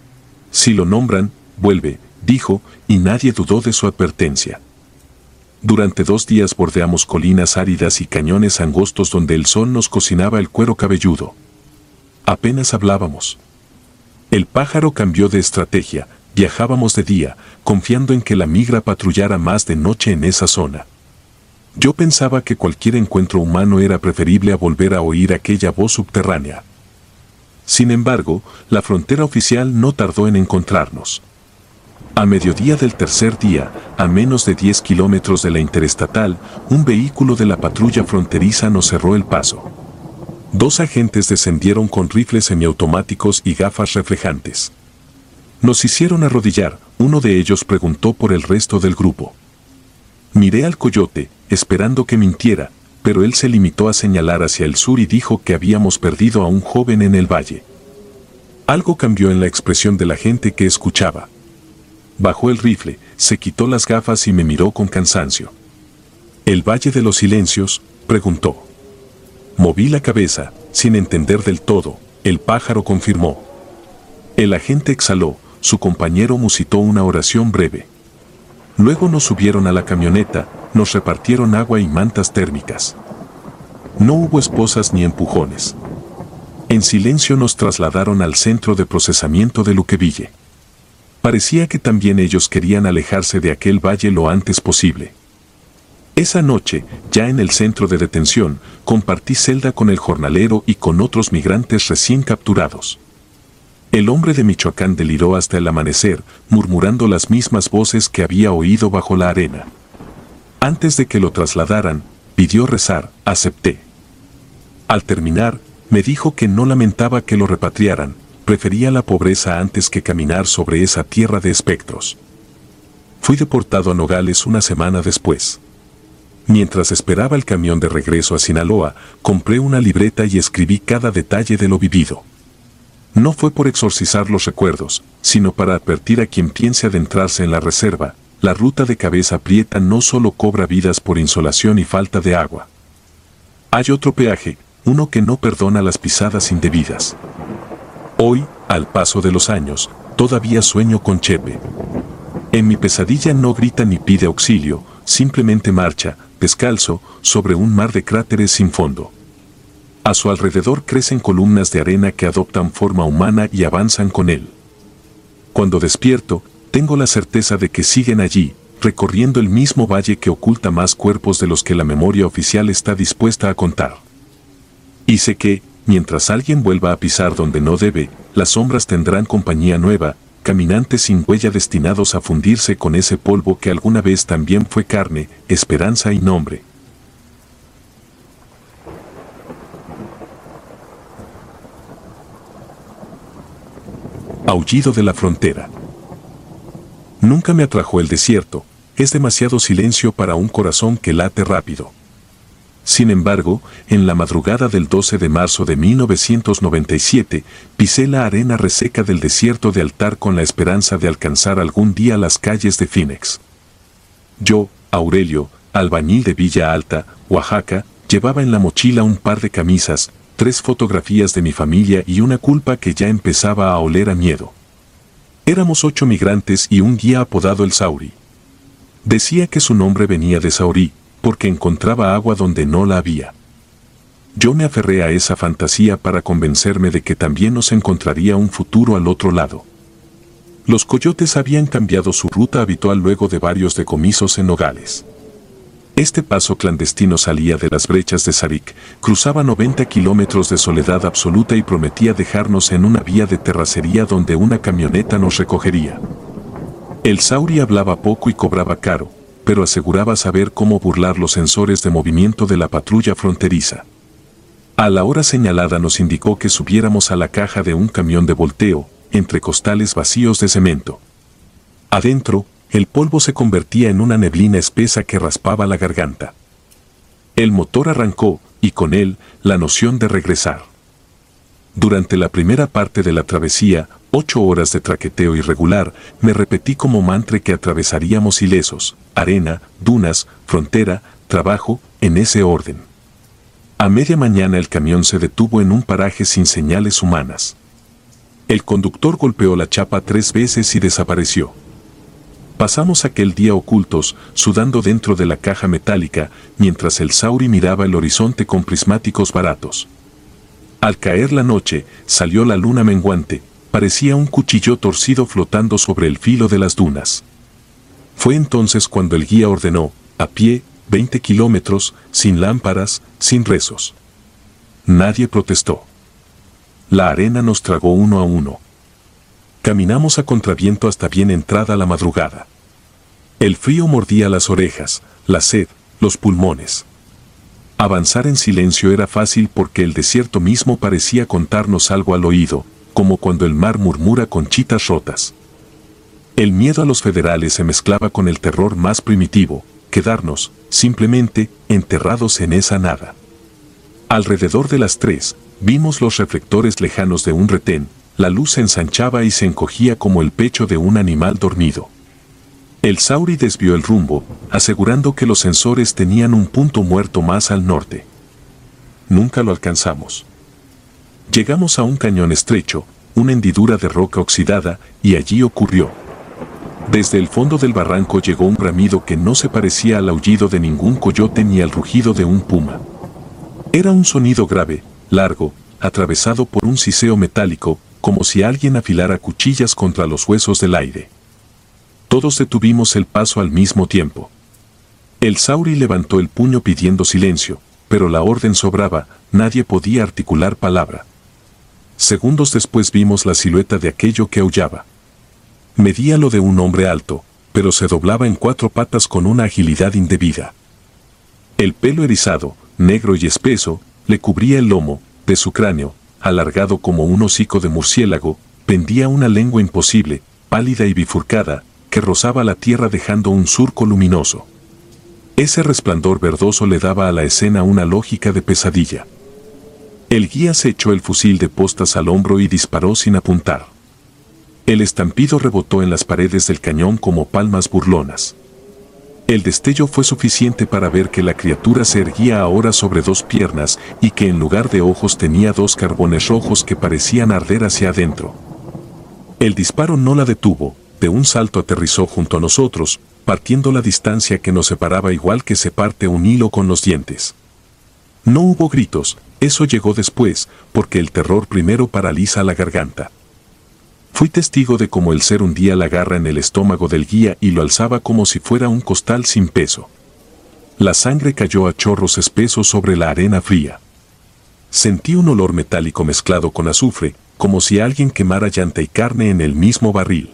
Si lo nombran, vuelve, dijo, y nadie dudó de su advertencia. Durante dos días bordeamos colinas áridas y cañones angostos donde el sol nos cocinaba el cuero cabelludo. Apenas hablábamos. El pájaro cambió de estrategia, viajábamos de día, confiando en que la migra patrullara más de noche en esa zona. Yo pensaba que cualquier encuentro humano era preferible a volver a oír aquella voz subterránea. Sin embargo, la frontera oficial no tardó en encontrarnos. A mediodía del tercer día, a menos de diez kilómetros de la interestatal, un vehículo de la patrulla fronteriza nos cerró el paso. Dos agentes descendieron con rifles semiautomáticos y gafas reflejantes. Nos hicieron arrodillar, uno de ellos preguntó por el resto del grupo. Miré al coyote, esperando que mintiera, pero él se limitó a señalar hacia el sur y dijo que habíamos perdido a un joven en el valle. Algo cambió en la expresión de la gente que escuchaba. Bajó el rifle, se quitó las gafas y me miró con cansancio. ¿El Valle de los Silencios?, preguntó. Moví la cabeza, sin entender del todo. El pájaro confirmó. El agente exhaló, su compañero musitó una oración breve. Luego nos subieron a la camioneta, nos repartieron agua y mantas térmicas. No hubo esposas ni empujones. En silencio nos trasladaron al centro de procesamiento de Luqueville. Parecía que también ellos querían alejarse de aquel valle lo antes posible. Esa noche, ya en el centro de detención, compartí celda con el jornalero y con otros migrantes recién capturados. El hombre de Michoacán deliró hasta el amanecer, murmurando las mismas voces que había oído bajo la arena. Antes de que lo trasladaran, pidió rezar, acepté. Al terminar, me dijo que no lamentaba que lo repatriaran, prefería la pobreza antes que caminar sobre esa tierra de espectros. Fui deportado a Nogales una semana después. Mientras esperaba el camión de regreso a Sinaloa, compré una libreta y escribí cada detalle de lo vivido. No fue por exorcizar los recuerdos, sino para advertir a quien piense adentrarse en la reserva, la ruta de Cabeza Prieta no solo cobra vidas por insolación y falta de agua. Hay otro peaje, uno que no perdona las pisadas indebidas. Hoy, al paso de los años, todavía sueño con Chepe. En mi pesadilla no grita ni pide auxilio, simplemente marcha, descalzo, sobre un mar de cráteres sin fondo. A su alrededor crecen columnas de arena que adoptan forma humana y avanzan con él. Cuando despierto, tengo la certeza de que siguen allí, recorriendo el mismo valle que oculta más cuerpos de los que la memoria oficial está dispuesta a contar. Y sé que, mientras alguien vuelva a pisar donde no debe, las sombras tendrán compañía nueva, caminantes sin huella destinados a fundirse con ese polvo que alguna vez también fue carne, esperanza y nombre. Aullido de la frontera. Nunca me atrajo el desierto, es demasiado silencio para un corazón que late rápido. Sin embargo, en la madrugada del doce de marzo de mil novecientos noventa y siete, pisé la arena reseca del desierto de Altar con la esperanza de alcanzar algún día las calles de Phoenix. Yo, Aurelio, albañil de Villa Alta, Oaxaca, llevaba en la mochila un par de camisas, tres fotografías de mi familia y una culpa que ya empezaba a oler a miedo. Éramos ocho migrantes y un guía apodado el Sauri. Decía que su nombre venía de Saurí, porque encontraba agua donde no la había. Yo me aferré a esa fantasía para convencerme de que también nos encontraría un futuro al otro lado. Los coyotes habían cambiado su ruta habitual luego de varios decomisos en Nogales. Este paso clandestino salía de las brechas de Sarik, cruzaba noventa kilómetros de soledad absoluta y prometía dejarnos en una vía de terracería donde una camioneta nos recogería. El Sauri hablaba poco y cobraba caro, pero aseguraba saber cómo burlar los sensores de movimiento de la patrulla fronteriza. A la hora señalada nos indicó que subiéramos a la caja de un camión de volteo, entre costales vacíos de cemento. Adentro, el polvo se convertía en una neblina espesa que raspaba la garganta. El motor arrancó, y con él, la noción de regresar. Durante la primera parte de la travesía, ocho horas de traqueteo irregular, me repetí como mantra que atravesaríamos ilesos, arena, dunas, frontera, trabajo, en ese orden. A media mañana el camión se detuvo en un paraje sin señales humanas. El conductor golpeó la chapa tres veces y desapareció. Pasamos aquel día ocultos, sudando dentro de la caja metálica, mientras el Sauri miraba el horizonte con prismáticos baratos. Al caer la noche, salió la luna menguante, parecía un cuchillo torcido flotando sobre el filo de las dunas. Fue entonces cuando el guía ordenó, a pie, veinte kilómetros, sin lámparas, sin rezos. Nadie protestó. la arena nos tragó uno a uno. Caminamos a contraviento hasta bien entrada la madrugada. El frío mordía las orejas, la sed, los pulmones. Avanzar en silencio era fácil porque el desierto mismo parecía contarnos algo al oído, como cuando el mar murmura conchitas rotas. El miedo a los federales se mezclaba con el terror más primitivo, quedarnos, simplemente, enterrados en esa nada. Alrededor de las tres, vimos los reflectores lejanos de un retén, la luz se ensanchaba y se encogía como el pecho de un animal dormido. El Sauri desvió el rumbo, asegurando que los sensores tenían un punto muerto más al norte. Nunca lo alcanzamos. Llegamos a un cañón estrecho, una hendidura de roca oxidada, y allí ocurrió. Desde el fondo del barranco llegó un bramido que no se parecía al aullido de ningún coyote ni al rugido de un puma. Era un sonido grave, largo, atravesado por un siseo metálico, como si alguien afilara cuchillas contra los huesos del aire. Todos detuvimos el paso al mismo tiempo. El Sauri levantó el puño pidiendo silencio, pero la orden sobraba, nadie podía articular palabra. Segundos después vimos la silueta de aquello que aullaba. Medía lo de un hombre alto, pero se doblaba en cuatro patas con una agilidad indebida. El pelo erizado, negro y espeso, le cubría el lomo, de su cráneo, alargado como un hocico de murciélago, pendía una lengua imposible, pálida y bifurcada, que rozaba la tierra dejando un surco luminoso. Ese resplandor verdoso le daba a la escena una lógica de pesadilla. El guía se echó el fusil de postas al hombro y disparó sin apuntar. El estampido rebotó en las paredes del cañón como palmas burlonas. El destello fue suficiente para ver que la criatura se erguía ahora sobre dos piernas y que en lugar de ojos tenía dos carbones rojos que parecían arder hacia adentro. El disparo no la detuvo, de un salto aterrizó junto a nosotros, partiendo la distancia que nos separaba igual que se parte un hilo con los dientes. No hubo gritos, eso llegó después, porque el terror primero paraliza la garganta. Fui testigo de cómo el ser hundía la garra en el estómago del guía y lo alzaba como si fuera un costal sin peso. La sangre cayó a chorros espesos sobre la arena fría. Sentí un olor metálico mezclado con azufre, como si alguien quemara llanta y carne en el mismo barril.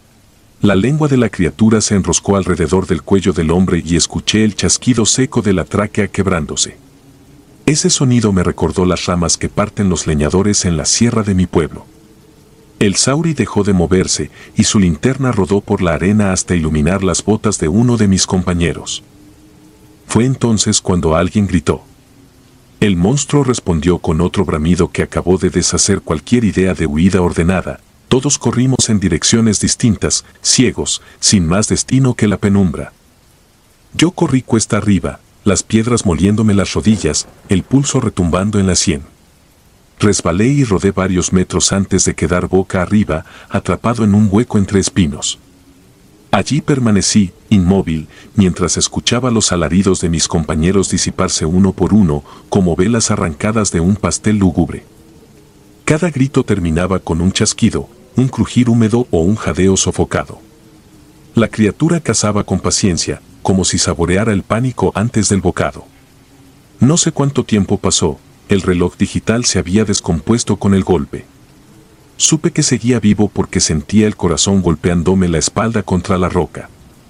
La lengua de la criatura se enroscó alrededor del cuello del hombre y escuché el chasquido seco de la tráquea quebrándose. Ese sonido me recordó las ramas que parten los leñadores en la sierra de mi pueblo. El Sauri dejó de moverse y su linterna rodó por la arena hasta iluminar las botas de uno de mis compañeros. Fue entonces cuando alguien gritó. El monstruo respondió con otro bramido que acabó de deshacer cualquier idea de huida ordenada. Todos corrimos en direcciones distintas, ciegos, sin más destino que la penumbra. Yo corrí cuesta arriba, las piedras moliéndome las rodillas, el pulso retumbando en la sien. Resbalé y rodé varios metros antes de quedar boca arriba, atrapado en un hueco entre espinos. Allí permanecí, inmóvil, mientras escuchaba los alaridos de mis compañeros disiparse uno por uno, como velas arrancadas de un pastel lúgubre. Cada grito terminaba con un chasquido, un crujir húmedo o un jadeo sofocado. La criatura cazaba con paciencia, como si saboreara el pánico antes del bocado. No sé cuánto tiempo pasó. El reloj digital se había descompuesto con el golpe. Supe que seguía vivo porque sentía el corazón golpeándome la espalda contra la roca.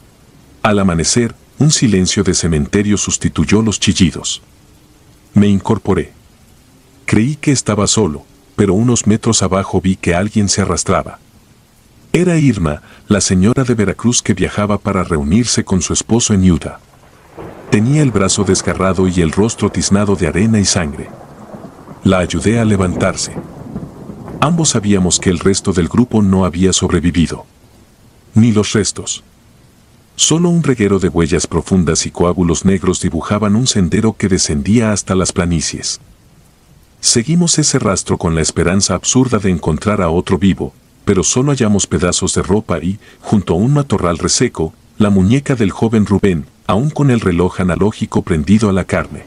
Al amanecer, un silencio de cementerio sustituyó los chillidos. Me incorporé. Creí que estaba solo, pero unos metros abajo vi que alguien se arrastraba. Era Irma, la señora de Veracruz que viajaba para reunirse con su esposo en Utah. Tenía el brazo desgarrado y el rostro tiznado de arena y sangre. La ayudé a levantarse. Ambos sabíamos que el resto del grupo no había sobrevivido. Ni los restos. Solo un reguero de huellas profundas y coágulos negros dibujaban un sendero que descendía hasta las planicies. Seguimos ese rastro con la esperanza absurda de encontrar a otro vivo, pero solo hallamos pedazos de ropa y, junto a un matorral reseco, la muñeca del joven Rubén, aún con el reloj analógico prendido a la carne.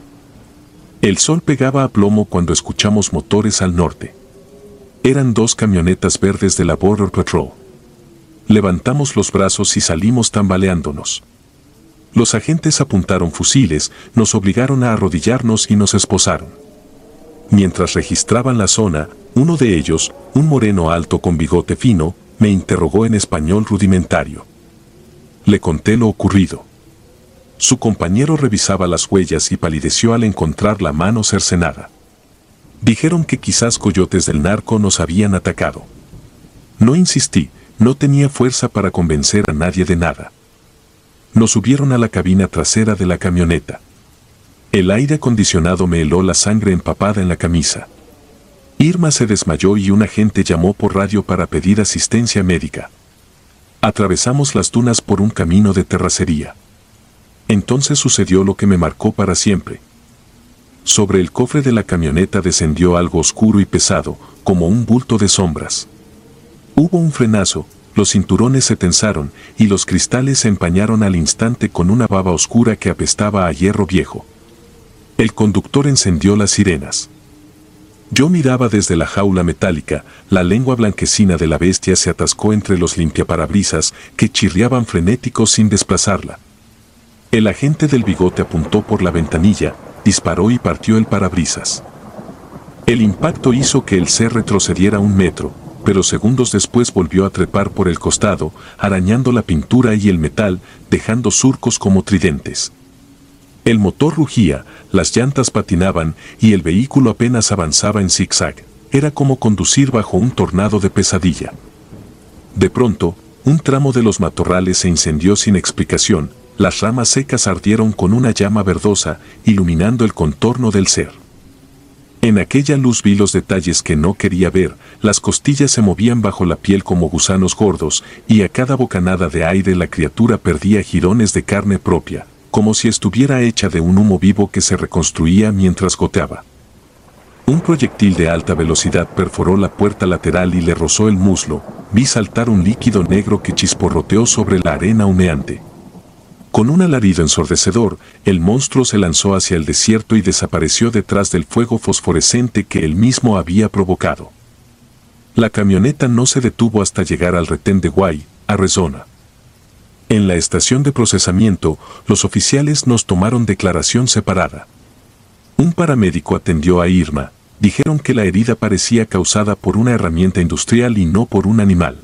El sol pegaba a plomo cuando escuchamos motores al norte. Eran dos camionetas verdes de la Border Patrol. Levantamos los brazos y salimos tambaleándonos. Los agentes apuntaron fusiles, nos obligaron a arrodillarnos y nos esposaron. Mientras registraban la zona, Uno de ellos, un moreno alto con bigote fino, me interrogó en español rudimentario. Le conté lo ocurrido. Su compañero revisaba las huellas y palideció al encontrar la mano cercenada. Dijeron que quizás coyotes del narco nos habían atacado. No insistí, no tenía fuerza para convencer a nadie de nada. Nos subieron a la cabina trasera de la camioneta. El aire acondicionado me heló la sangre empapada en la camisa. Irma se desmayó y un agente llamó por radio para pedir asistencia médica. Atravesamos las dunas por un camino de terracería. Entonces sucedió lo que me marcó para siempre. Sobre el cofre de la camioneta descendió algo oscuro y pesado, como un bulto de sombras. Hubo un frenazo, los cinturones se tensaron y los cristales se empañaron al instante con una baba oscura que apestaba a hierro viejo. El conductor encendió las sirenas. Yo miraba desde la jaula metálica, la lengua blanquecina de la bestia se atascó entre los limpiaparabrisas que chirriaban frenéticos sin desplazarla. El agente del bigote apuntó por la ventanilla, disparó y partió el parabrisas. El impacto hizo que el ser retrocediera un metro, pero segundos después volvió a trepar por el costado, arañando la pintura y el metal, dejando surcos como tridentes. El motor rugía, las llantas patinaban y el vehículo apenas avanzaba en zigzag. Era como conducir bajo un tornado de pesadilla. De pronto, un tramo de los matorrales se incendió sin explicación, las ramas secas ardieron con una llama verdosa, iluminando el contorno del ser. En aquella luz vi los detalles que no quería ver, las costillas se movían bajo la piel como gusanos gordos, y a cada bocanada de aire la criatura perdía jirones de carne propia, como si estuviera hecha de un humo vivo que se reconstruía mientras goteaba. Un proyectil de alta velocidad perforó la puerta lateral y le rozó el muslo, vi saltar un líquido negro que chisporroteó sobre la arena humeante. Con un alarido ensordecedor, el monstruo se lanzó hacia el desierto y desapareció detrás del fuego fosforescente que él mismo había provocado. La camioneta no se detuvo hasta llegar al retén de Guay, Arizona. En la estación de procesamiento, los oficiales nos tomaron declaración separada. Un paramédico atendió a Irma, dijeron que la herida parecía causada por una herramienta industrial y no por un animal.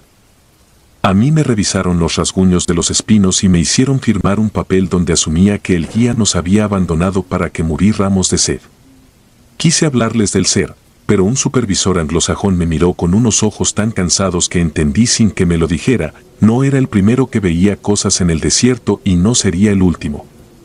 A mí me revisaron los rasguños de los espinos y me hicieron firmar un papel donde asumía que el guía nos había abandonado para que muriéramos de sed. Quise hablarles del ser, pero un supervisor anglosajón me miró con unos ojos tan cansados que entendí sin que me lo dijera, no era el primero que veía cosas en el desierto y no sería el último.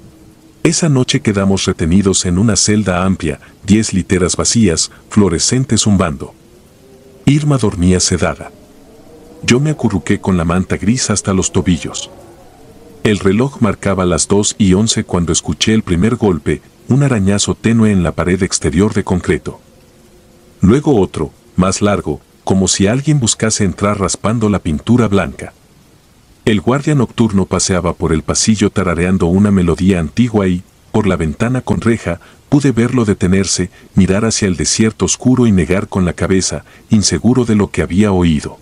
Esa noche quedamos retenidos en una celda amplia, diez literas vacías, fluorescentes zumbando. Irma dormía sedada. Yo me acurruqué con la manta gris hasta los tobillos. El reloj marcaba las dos y once cuando escuché el primer golpe, un arañazo tenue en la pared exterior de concreto. Luego otro, más largo, como si alguien buscase entrar raspando la pintura blanca. El guardia nocturno paseaba por el pasillo tarareando una melodía antigua y, por la ventana con reja, pude verlo detenerse, mirar hacia el desierto oscuro y negar con la cabeza, inseguro de lo que había oído.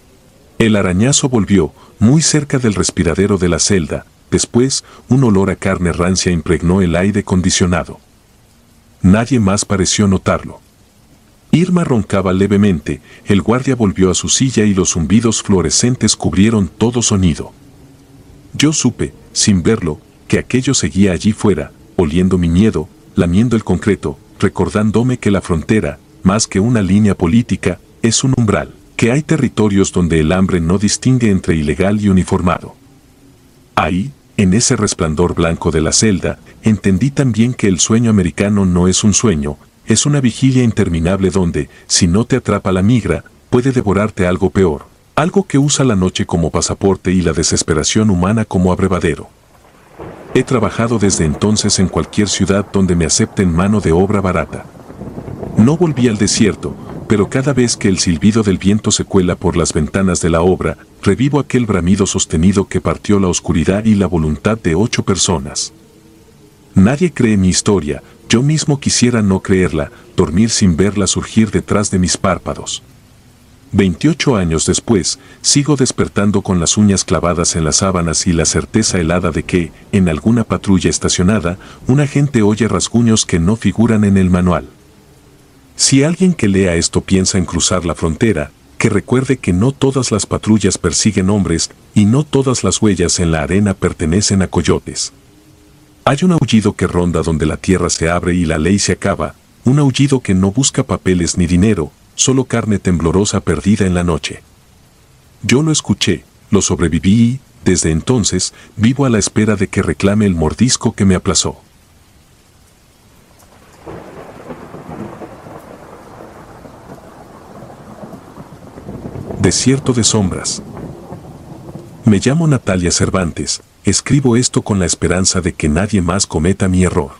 El arañazo volvió, muy cerca del respiradero de la celda, después, un olor a carne rancia impregnó el aire acondicionado. Nadie más pareció notarlo. Irma roncaba levemente, el guardia volvió a su silla y los zumbidos fluorescentes cubrieron todo sonido. Yo supe, sin verlo, que aquello seguía allí fuera, oliendo mi miedo, lamiendo el concreto, recordándome que la frontera, más que una línea política, es un umbral, que hay territorios donde el hambre no distingue entre ilegal y uniformado. Ahí, en ese resplandor blanco de la celda, entendí también que el sueño americano no es un sueño, es una vigilia interminable donde, si no te atrapa la migra, puede devorarte algo peor, algo que usa la noche como pasaporte y la desesperación humana como abrevadero. He trabajado desde entonces en cualquier ciudad donde me acepten mano de obra barata. No volví al desierto, pero cada vez que el silbido del viento se cuela por las ventanas de la obra, revivo aquel bramido sostenido que partió la oscuridad y la voluntad de ocho personas. Nadie cree mi historia, yo mismo quisiera no creerla, dormir sin verla surgir detrás de mis párpados. Veintiocho años después, sigo despertando con las uñas clavadas en las sábanas y la certeza helada de que, en alguna patrulla estacionada, un agente oye rasguños que no figuran en el manual. Si alguien que lea esto piensa en cruzar la frontera, que recuerde que no todas las patrullas persiguen hombres y no todas las huellas en la arena pertenecen a coyotes. Hay un aullido que ronda donde la tierra se abre y la ley se acaba, un aullido que no busca papeles ni dinero, solo carne temblorosa perdida en la noche. Yo lo escuché, lo sobreviví y, desde entonces, vivo a la espera de que reclame el mordisco que me aplazó. Desierto de sombras. Me llamo Natalia Cervantes, escribo esto con la esperanza de que nadie más cometa mi error.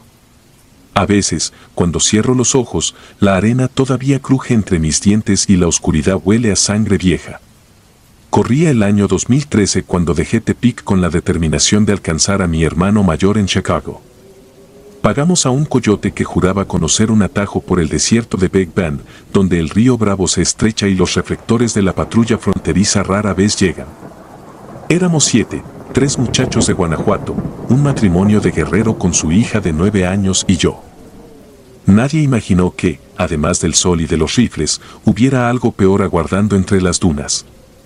A veces, cuando cierro los ojos, la arena todavía cruje entre mis dientes y la oscuridad huele a sangre vieja. Corría el año dos mil trece cuando dejé Tepic con la determinación de alcanzar a mi hermano mayor en Chicago. Pagamos a un coyote que juraba conocer un atajo por el desierto de Big Bend, donde el río Bravo se estrecha y los reflectores de la patrulla fronteriza rara vez llegan. Éramos siete, tres muchachos de Guanajuato, un matrimonio de Guerrero con su hija de nueve años y yo. Nadie imaginó que, además del sol y de los rifles, hubiera algo peor aguardando entre las dunas.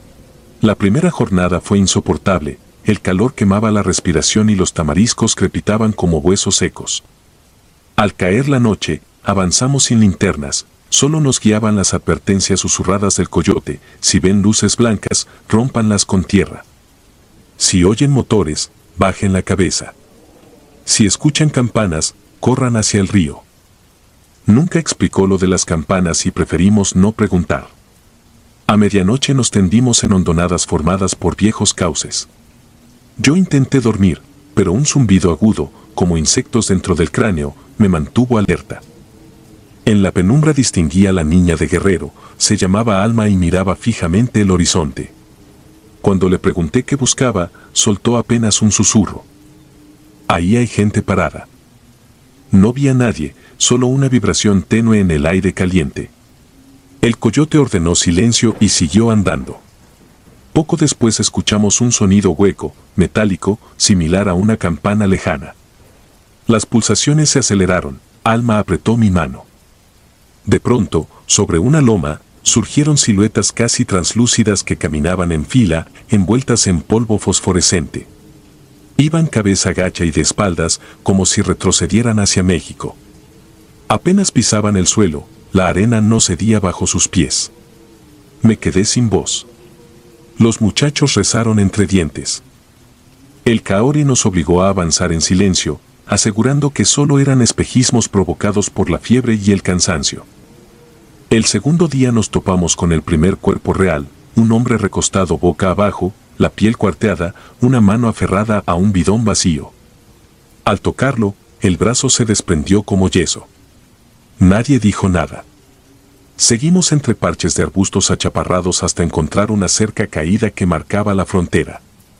La primera jornada fue insoportable, el calor quemaba la respiración y los tamariscos crepitaban como huesos secos. Al caer la noche, avanzamos sin linternas, solo nos guiaban las advertencias susurradas del coyote: si ven luces blancas, rómpanlas con tierra. Si oyen motores, bajen la cabeza. Si escuchan campanas, corran hacia el río. Nunca explicó lo de las campanas y preferimos no preguntar. A medianoche nos tendimos en hondonadas formadas por viejos cauces. Yo intenté dormir, pero un zumbido agudo, como insectos dentro del cráneo, me mantuvo alerta. En la penumbra distinguí a la niña de Guerrero, se llamaba Alma y miraba fijamente el horizonte. Cuando le pregunté qué buscaba, soltó apenas un susurro. Ahí hay gente parada. No vi a nadie, solo una vibración tenue en el aire caliente. El coyote ordenó silencio y siguió andando. Poco después escuchamos un sonido hueco, metálico, similar a una campana lejana. Las pulsaciones se aceleraron, Alma apretó mi mano. De pronto, sobre una loma, surgieron siluetas casi translúcidas que caminaban en fila, envueltas en polvo fosforescente. Iban cabeza gacha y de espaldas, como si retrocedieran hacia México. Apenas pisaban el suelo, la arena no cedía bajo sus pies. Me quedé sin voz. Los muchachos rezaron entre dientes. El Kaori nos obligó a avanzar en silencio, asegurando que solo eran espejismos provocados por la fiebre y el cansancio. El segundo día nos topamos con el primer cuerpo real, un hombre recostado boca abajo, la piel cuarteada, una mano aferrada a un bidón vacío. Al tocarlo, el brazo se desprendió como yeso. Nadie dijo nada. Seguimos entre parches de arbustos achaparrados hasta encontrar una cerca caída que marcaba la frontera.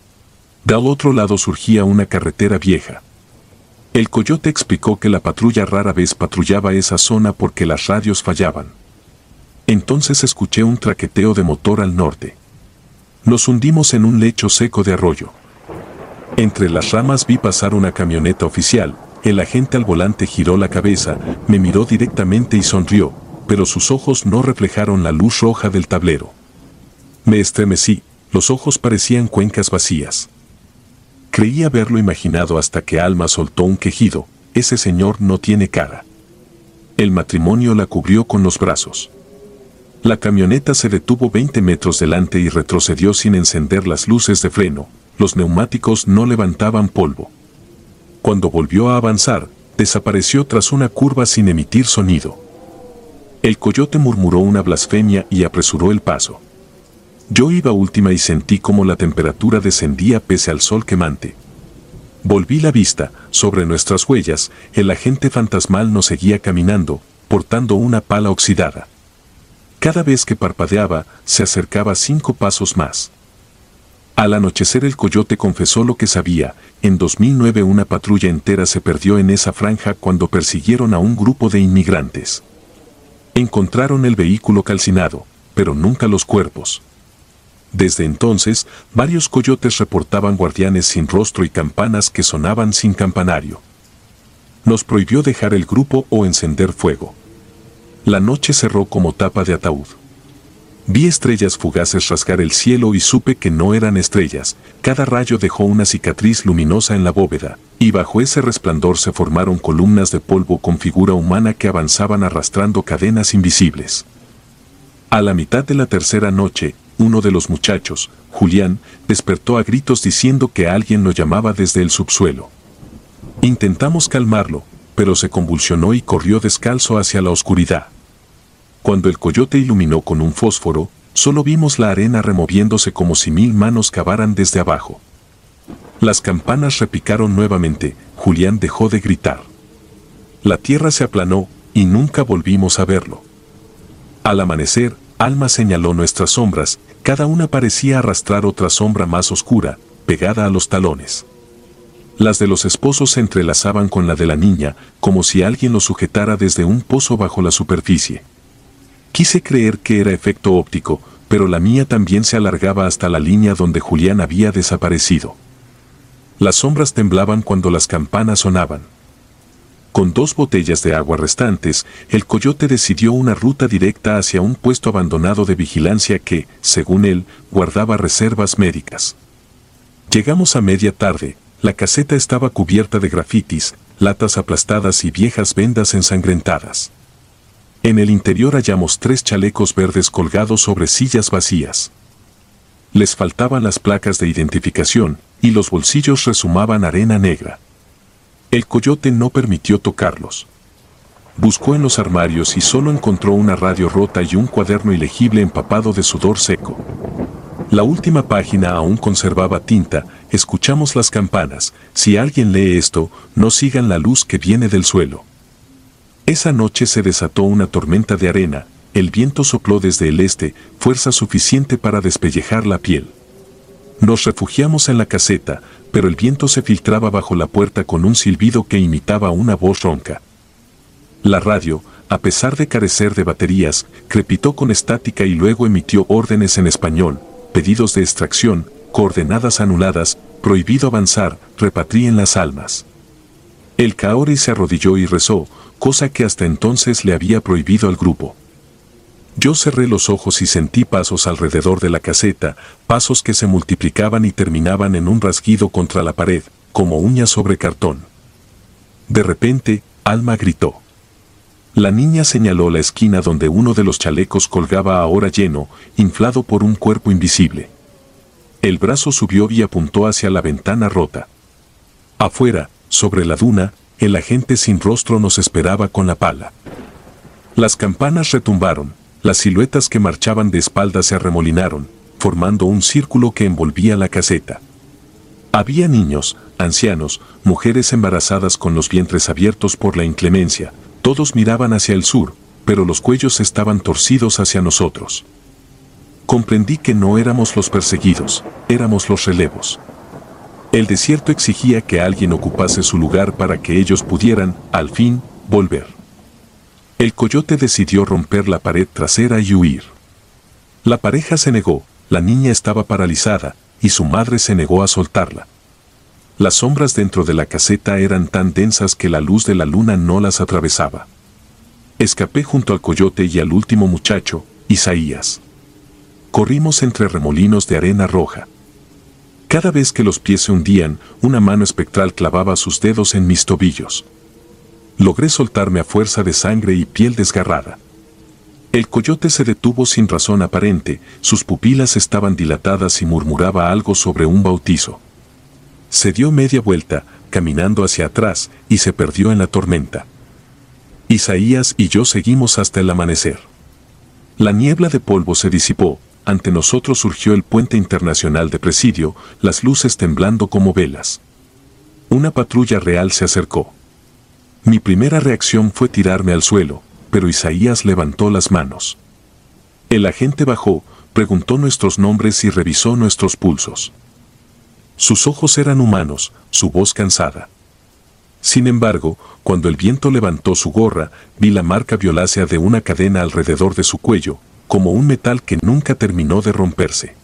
Del otro lado surgía una carretera vieja. El coyote explicó que la patrulla rara vez patrullaba esa zona porque las radios fallaban. Entonces escuché un traqueteo de motor al norte. Nos hundimos en un lecho seco de arroyo. Entre las ramas vi pasar una camioneta oficial. El agente al volante giró la cabeza, me miró directamente y sonrió, pero sus ojos no reflejaron la luz roja del tablero. Me estremecí, los ojos parecían cuencas vacías. Creí haberlo imaginado hasta que Alma soltó un quejido: ese señor no tiene cara. El matrimonio la cubrió con los brazos. La camioneta se detuvo veinte metros delante y retrocedió sin encender las luces de freno, los neumáticos no levantaban polvo. Cuando volvió a avanzar, desapareció tras una curva sin emitir sonido. El coyote murmuró una blasfemia y apresuró el paso. Yo iba última y sentí como la temperatura descendía pese al sol quemante. Volví la vista, sobre nuestras huellas, el agente fantasmal nos seguía caminando, portando una pala oxidada. Cada vez que parpadeaba, se acercaba cinco pasos más. Al anochecer el coyote confesó lo que sabía: en dos mil nueve una patrulla entera se perdió en esa franja cuando persiguieron a un grupo de inmigrantes. Encontraron el vehículo calcinado, pero nunca los cuerpos. Desde entonces, varios coyotes reportaban guardianes sin rostro y campanas que sonaban sin campanario. Nos prohibió dejar el grupo o encender fuego. La noche cerró como tapa de ataúd. Vi estrellas fugaces rasgar el cielo y supe que no eran estrellas. Cada rayo dejó una cicatriz luminosa en la bóveda, y bajo ese resplandor se formaron columnas de polvo con figura humana que avanzaban arrastrando cadenas invisibles. A la mitad de la tercera noche, uno de los muchachos, Julián, despertó a gritos diciendo que alguien lo llamaba desde el subsuelo. Intentamos calmarlo, pero se convulsionó y corrió descalzo hacia la oscuridad. Cuando el coyote iluminó con un fósforo, solo vimos la arena removiéndose como si mil manos cavaran desde abajo. Las campanas repicaron nuevamente, Julián dejó de gritar. La tierra se aplanó, y nunca volvimos a verlo. Al amanecer, Alma señaló nuestras sombras, cada una parecía arrastrar otra sombra más oscura, pegada a los talones. Las de los esposos se entrelazaban con la de la niña, como si alguien lo sujetara desde un pozo bajo la superficie. Quise creer que era efecto óptico, pero la mía también se alargaba hasta la línea donde Julián había desaparecido. Las sombras temblaban cuando las campanas sonaban. Con dos botellas de agua restantes, el coyote decidió una ruta directa hacia un puesto abandonado de vigilancia que, según él, guardaba reservas médicas. Llegamos a media tarde, la caseta estaba cubierta de grafitis, latas aplastadas y viejas vendas ensangrentadas. En el interior hallamos tres chalecos verdes colgados sobre sillas vacías. Les faltaban las placas de identificación, y los bolsillos rezumaban arena negra. El coyote no permitió tocarlos. Buscó en los armarios y solo encontró una radio rota y un cuaderno ilegible empapado de sudor seco. La última página aún conservaba tinta. Escuchamos las campanas. Si alguien lee esto, no sigan la luz que viene del suelo. Esa noche se desató una tormenta de arena. El viento sopló desde el este, fuerza suficiente para despellejar la piel. Nos refugiamos en la caseta, pero el viento se filtraba bajo la puerta con un silbido que imitaba una voz ronca. La radio, a pesar de carecer de baterías, crepitó con estática y luego emitió órdenes en español, pedidos de extracción, coordenadas anuladas, prohibido avanzar, repatrien las almas. El Kaori se arrodilló y rezó, cosa que hasta entonces le había prohibido al grupo. Yo cerré los ojos y sentí pasos alrededor de la caseta, pasos que se multiplicaban y terminaban en un rasguido contra la pared, como uñas sobre cartón. De repente, Alma gritó. La niña señaló la esquina donde uno de los chalecos colgaba ahora lleno, inflado por un cuerpo invisible. El brazo subió y apuntó hacia la ventana rota. Afuera, sobre la duna, el agente sin rostro nos esperaba con la pala. Las campanas retumbaron, las siluetas que marchaban de espaldas se arremolinaron, formando un círculo que envolvía la caseta. Había niños, ancianos, mujeres embarazadas con los vientres abiertos por la inclemencia. Todos miraban hacia el sur, pero los cuellos estaban torcidos hacia nosotros. Comprendí que no éramos los perseguidos, éramos los relevos. El desierto exigía que alguien ocupase su lugar para que ellos pudieran, al fin, volver. El coyote decidió romper la pared trasera y huir. La pareja se negó, la niña estaba paralizada, y su madre se negó a soltarla. Las sombras dentro de la caseta eran tan densas que la luz de la luna no las atravesaba. Escapé junto al coyote y al último muchacho, Isaías. Corrimos entre remolinos de arena roja. Cada vez que los pies se hundían, una mano espectral clavaba sus dedos en mis tobillos. Logré soltarme a fuerza de sangre y piel desgarrada. El coyote se detuvo sin razón aparente, sus pupilas estaban dilatadas y murmuraba algo sobre un bautizo. Se dio media vuelta, caminando hacia atrás, y se perdió en la tormenta. Isaías y yo seguimos hasta el amanecer. La niebla de polvo se disipó, ante nosotros surgió el puente internacional de Presidio, las luces temblando como velas. Una patrulla real se acercó. Mi primera reacción fue tirarme al suelo, pero Isaías levantó las manos. El agente bajó, preguntó nuestros nombres y revisó nuestros pulsos. Sus ojos eran humanos, su voz cansada. Sin embargo, cuando el viento levantó su gorra, vi la marca violácea de una cadena alrededor de su cuello, como un metal que nunca terminó de romperse.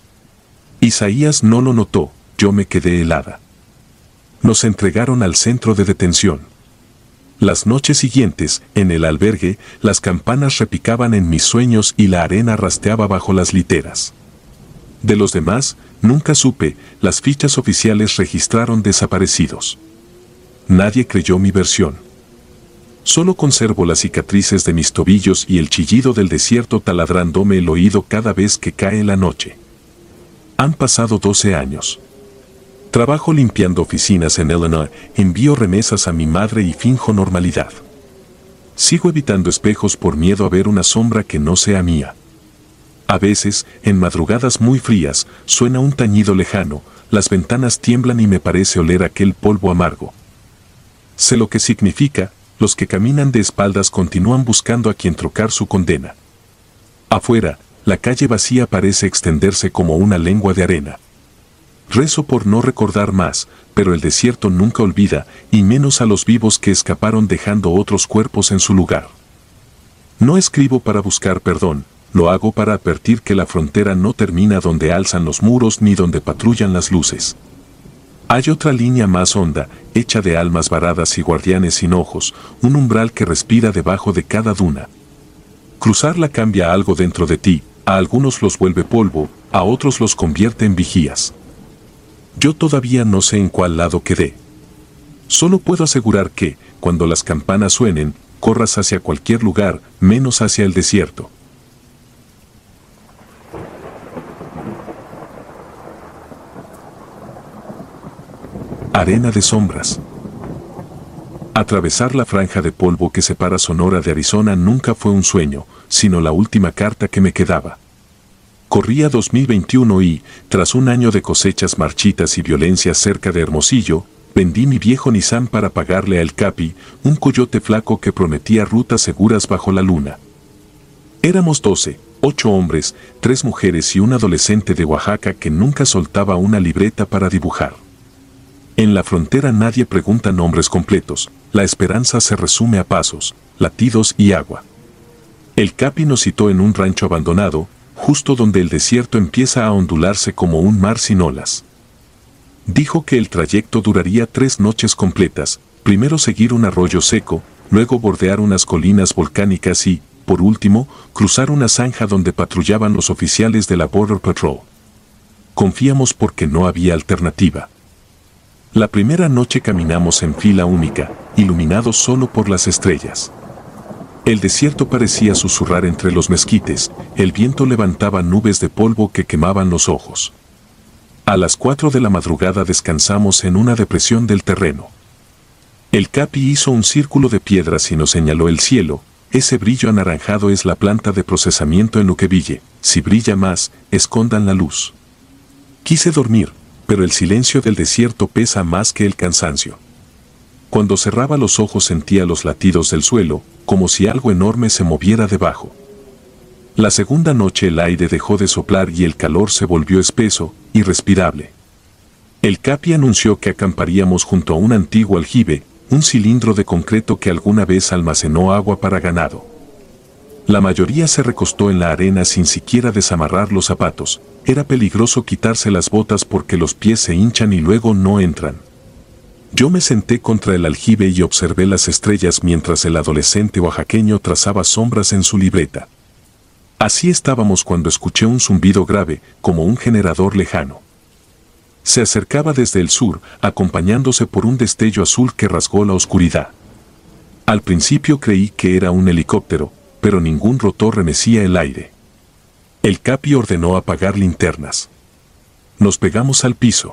Isaías no lo notó, yo me quedé helada. Nos entregaron al centro de detención. Las noches siguientes, en el albergue, las campanas repicaban en mis sueños y la arena rasteaba bajo las literas. De los demás, nunca supe, las fichas oficiales registraron desaparecidos. Nadie creyó mi versión. Solo conservo las cicatrices de mis tobillos y el chillido del desierto taladrándome el oído cada vez que cae la noche. Han pasado doce años. Trabajo limpiando oficinas en Illinois, envío remesas a mi madre y finjo normalidad. Sigo evitando espejos por miedo a ver una sombra que no sea mía. A veces, en madrugadas muy frías, suena un tañido lejano, las ventanas tiemblan y me parece oler aquel polvo amargo. Sé lo que significa, los que caminan de espaldas continúan buscando a quien trocar su condena. Afuera, la calle vacía parece extenderse como una lengua de arena. Rezo por no recordar más, pero el desierto nunca olvida, y menos a los vivos que escaparon dejando otros cuerpos en su lugar. No escribo para buscar perdón, lo hago para advertir que la frontera no termina donde alzan los muros ni donde patrullan las luces. Hay otra línea más honda, hecha de almas varadas y guardianes sin ojos, un umbral que respira debajo de cada duna. Cruzarla cambia algo dentro de ti, a algunos los vuelve polvo, a otros los convierte en vigías. Yo todavía no sé en cuál lado quedé. Solo puedo asegurar que, cuando las campanas suenen, corras hacia cualquier lugar, menos hacia el desierto. Arena de sombras. Atravesar la franja de polvo que separa Sonora de Arizona nunca fue un sueño, sino la última carta que me quedaba. Corría dos mil veintiuno y, tras un año de cosechas marchitas y violencia cerca de Hermosillo, vendí mi viejo Nissan para pagarle a El Capi, un coyote flaco que prometía rutas seguras bajo la luna. Éramos doce, ocho hombres, tres mujeres y un adolescente de Oaxaca que nunca soltaba una libreta para dibujar. En la frontera nadie pregunta nombres completos, la esperanza se resume a pasos, latidos y agua. El Capi nos citó en un rancho abandonado, justo donde el desierto empieza a ondularse como un mar sin olas. Dijo que el trayecto duraría tres noches completas, primero seguir un arroyo seco, luego bordear unas colinas volcánicas y, por último, cruzar una zanja donde patrullaban los oficiales de la Border Patrol. Confiamos porque no había alternativa. La primera noche caminamos en fila única, iluminados solo por las estrellas. El desierto parecía susurrar entre los mezquites, el viento levantaba nubes de polvo que quemaban los ojos. A las cuatro de la madrugada descansamos en una depresión del terreno. El Capi hizo un círculo de piedras y nos señaló el cielo, ese brillo anaranjado es la planta de procesamiento en Uqueville, si brilla más, escondan la luz. Quise dormir, pero el silencio del desierto pesa más que el cansancio. Cuando cerraba los ojos sentía los latidos del suelo, como si algo enorme se moviera debajo. La segunda noche el aire dejó de soplar y el calor se volvió espeso, irrespirable. El Capi anunció que acamparíamos junto a un antiguo aljibe, un cilindro de concreto que alguna vez almacenó agua para ganado. La mayoría se recostó en la arena sin siquiera desamarrar los zapatos. Era peligroso quitarse las botas porque los pies se hinchan y luego no entran. Yo me senté contra el aljibe y observé las estrellas mientras el adolescente oaxaqueño trazaba sombras en su libreta. Así estábamos cuando escuché un zumbido grave, como un generador lejano. Se acercaba desde el sur, acompañándose por un destello azul que rasgó la oscuridad. Al principio creí que era un helicóptero, pero ningún rotor remecía el aire. El Capi ordenó apagar linternas. Nos pegamos al piso.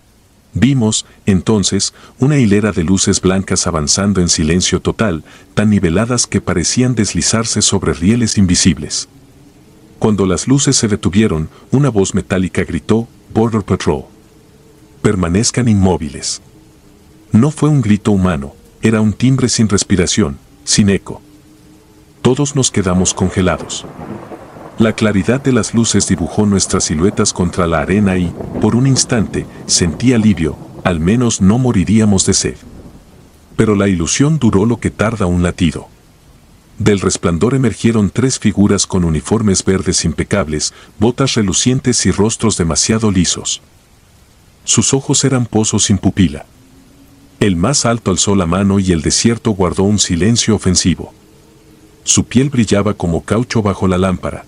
Vimos, entonces, una hilera de luces blancas avanzando en silencio total, tan niveladas que parecían deslizarse sobre rieles invisibles. Cuando las luces se detuvieron, una voz metálica gritó, Border Patrol. Permanezcan inmóviles. No fue un grito humano, era un timbre sin respiración, sin eco. Todos nos quedamos congelados. La claridad de las luces dibujó nuestras siluetas contra la arena y, por un instante, sentí alivio, al menos no moriríamos de sed. Pero la ilusión duró lo que tarda un latido. Del resplandor emergieron tres figuras con uniformes verdes impecables, botas relucientes y rostros demasiado lisos. Sus ojos eran pozos sin pupila. El más alto alzó la mano y el desierto guardó un silencio ofensivo. Su piel brillaba como caucho bajo la lámpara.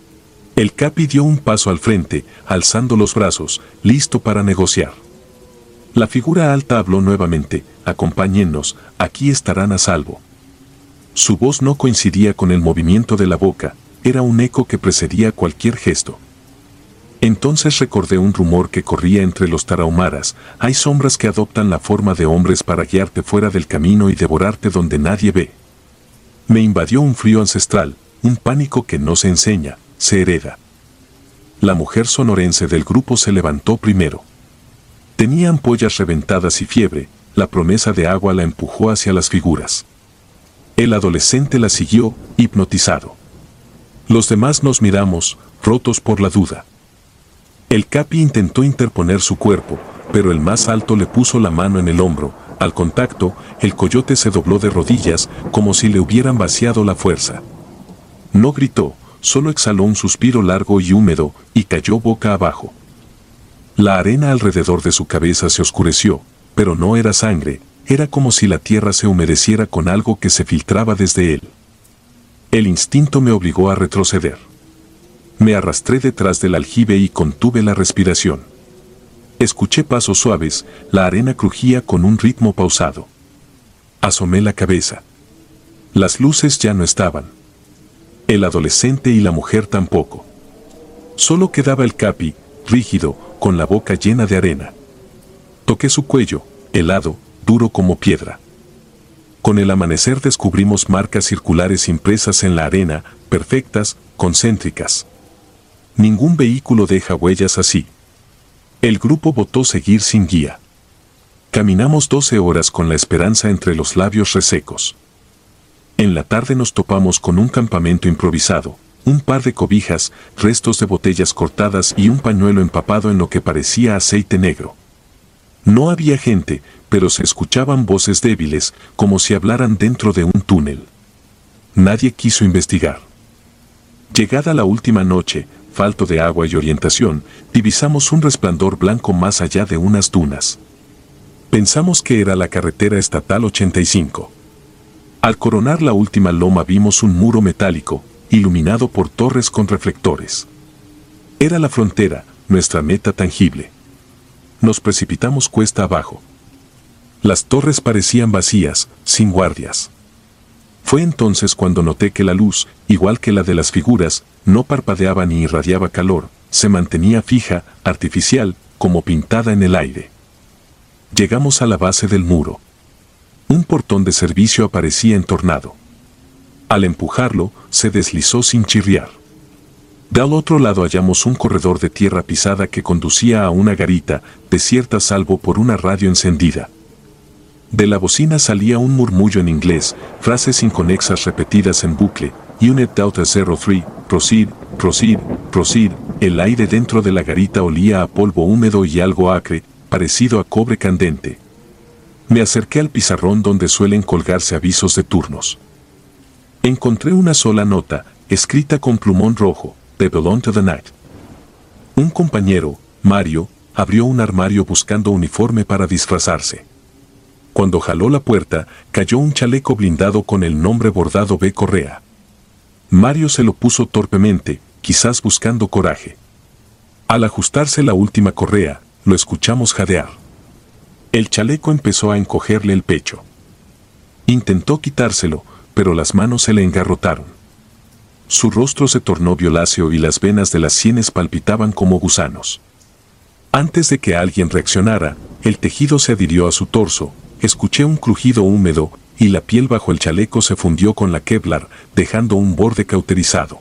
El Capi dio un paso al frente, alzando los brazos, listo para negociar. La figura alta habló nuevamente: acompáñennos, aquí estarán a salvo. Su voz no coincidía con el movimiento de la boca, era un eco que precedía cualquier gesto. Entonces recordé un rumor que corría entre los tarahumaras: hay sombras que adoptan la forma de hombres para guiarte fuera del camino y devorarte donde nadie ve. Me invadió un frío ancestral, un pánico que no se enseña, se hereda. La mujer sonorense del grupo se levantó primero. Tenía ampollas reventadas y fiebre, la promesa de agua la empujó hacia las figuras. El adolescente la siguió, hipnotizado. Los demás nos miramos, rotos por la duda. El Capi intentó interponer su cuerpo, pero el más alto le puso la mano en el hombro. Al contacto, el coyote se dobló de rodillas, como si le hubieran vaciado la fuerza. No gritó, solo exhaló un suspiro largo y húmedo, y cayó boca abajo. La arena alrededor de su cabeza se oscureció, pero no era sangre, era como si la tierra se humedeciera con algo que se filtraba desde él. El instinto me obligó a retroceder. Me arrastré detrás del aljibe y contuve la respiración. Escuché pasos suaves, la arena crujía con un ritmo pausado. Asomé la cabeza. Las luces ya no estaban. El adolescente y la mujer tampoco. Solo quedaba el Capi, rígido, con la boca llena de arena. Toqué su cuello, helado, duro como piedra. Con el amanecer descubrimos marcas circulares impresas en la arena, perfectas, concéntricas. Ningún vehículo deja huellas así. El grupo votó seguir sin guía. Caminamos doce horas con la esperanza entre los labios resecos. En la tarde nos topamos con un campamento improvisado, un par de cobijas, restos de botellas cortadas y un pañuelo empapado en lo que parecía aceite negro. No había gente, pero se escuchaban voces débiles, como si hablaran dentro de un túnel. Nadie quiso investigar. Llegada la última noche, falto de agua y orientación, divisamos un resplandor blanco más allá de unas dunas. Pensamos que era la carretera estatal ochenta y cinco. Al coronar la última loma vimos un muro metálico, iluminado por torres con reflectores. Era la frontera, nuestra meta tangible. Nos precipitamos cuesta abajo. Las torres parecían vacías, sin guardias. Fue entonces cuando noté que la luz, igual que la de las figuras, no parpadeaba ni irradiaba calor, se mantenía fija, artificial, como pintada en el aire. Llegamos a la base del muro. Un portón de servicio aparecía entornado. Al empujarlo, se deslizó sin chirriar. Del otro lado hallamos un corredor de tierra pisada que conducía a una garita, desierta salvo por una radio encendida. De la bocina salía un murmullo en inglés, frases inconexas repetidas en bucle: Unit Delta cero tres, proceed, proceed, proceed. El aire dentro de la garita olía a polvo húmedo y algo acre, parecido a cobre candente. Me acerqué al pizarrón donde suelen colgarse avisos de turnos. Encontré una sola nota, escrita con plumón rojo: They belong to the night. Un compañero, Mario, abrió un armario buscando uniforme para disfrazarse. Cuando jaló la puerta, cayó un chaleco blindado con el nombre bordado B. Correa. Mario se lo puso torpemente, quizás buscando coraje. Al ajustarse la última correa, lo escuchamos jadear. El chaleco empezó a encogerle el pecho. Intentó quitárselo, pero las manos se le engarrotaron. Su rostro se tornó violáceo y las venas de las sienes palpitaban como gusanos. Antes de que alguien reaccionara, el tejido se adhirió a su torso. Escuché un crujido húmedo, y la piel bajo el chaleco se fundió con la Kevlar, dejando un borde cauterizado.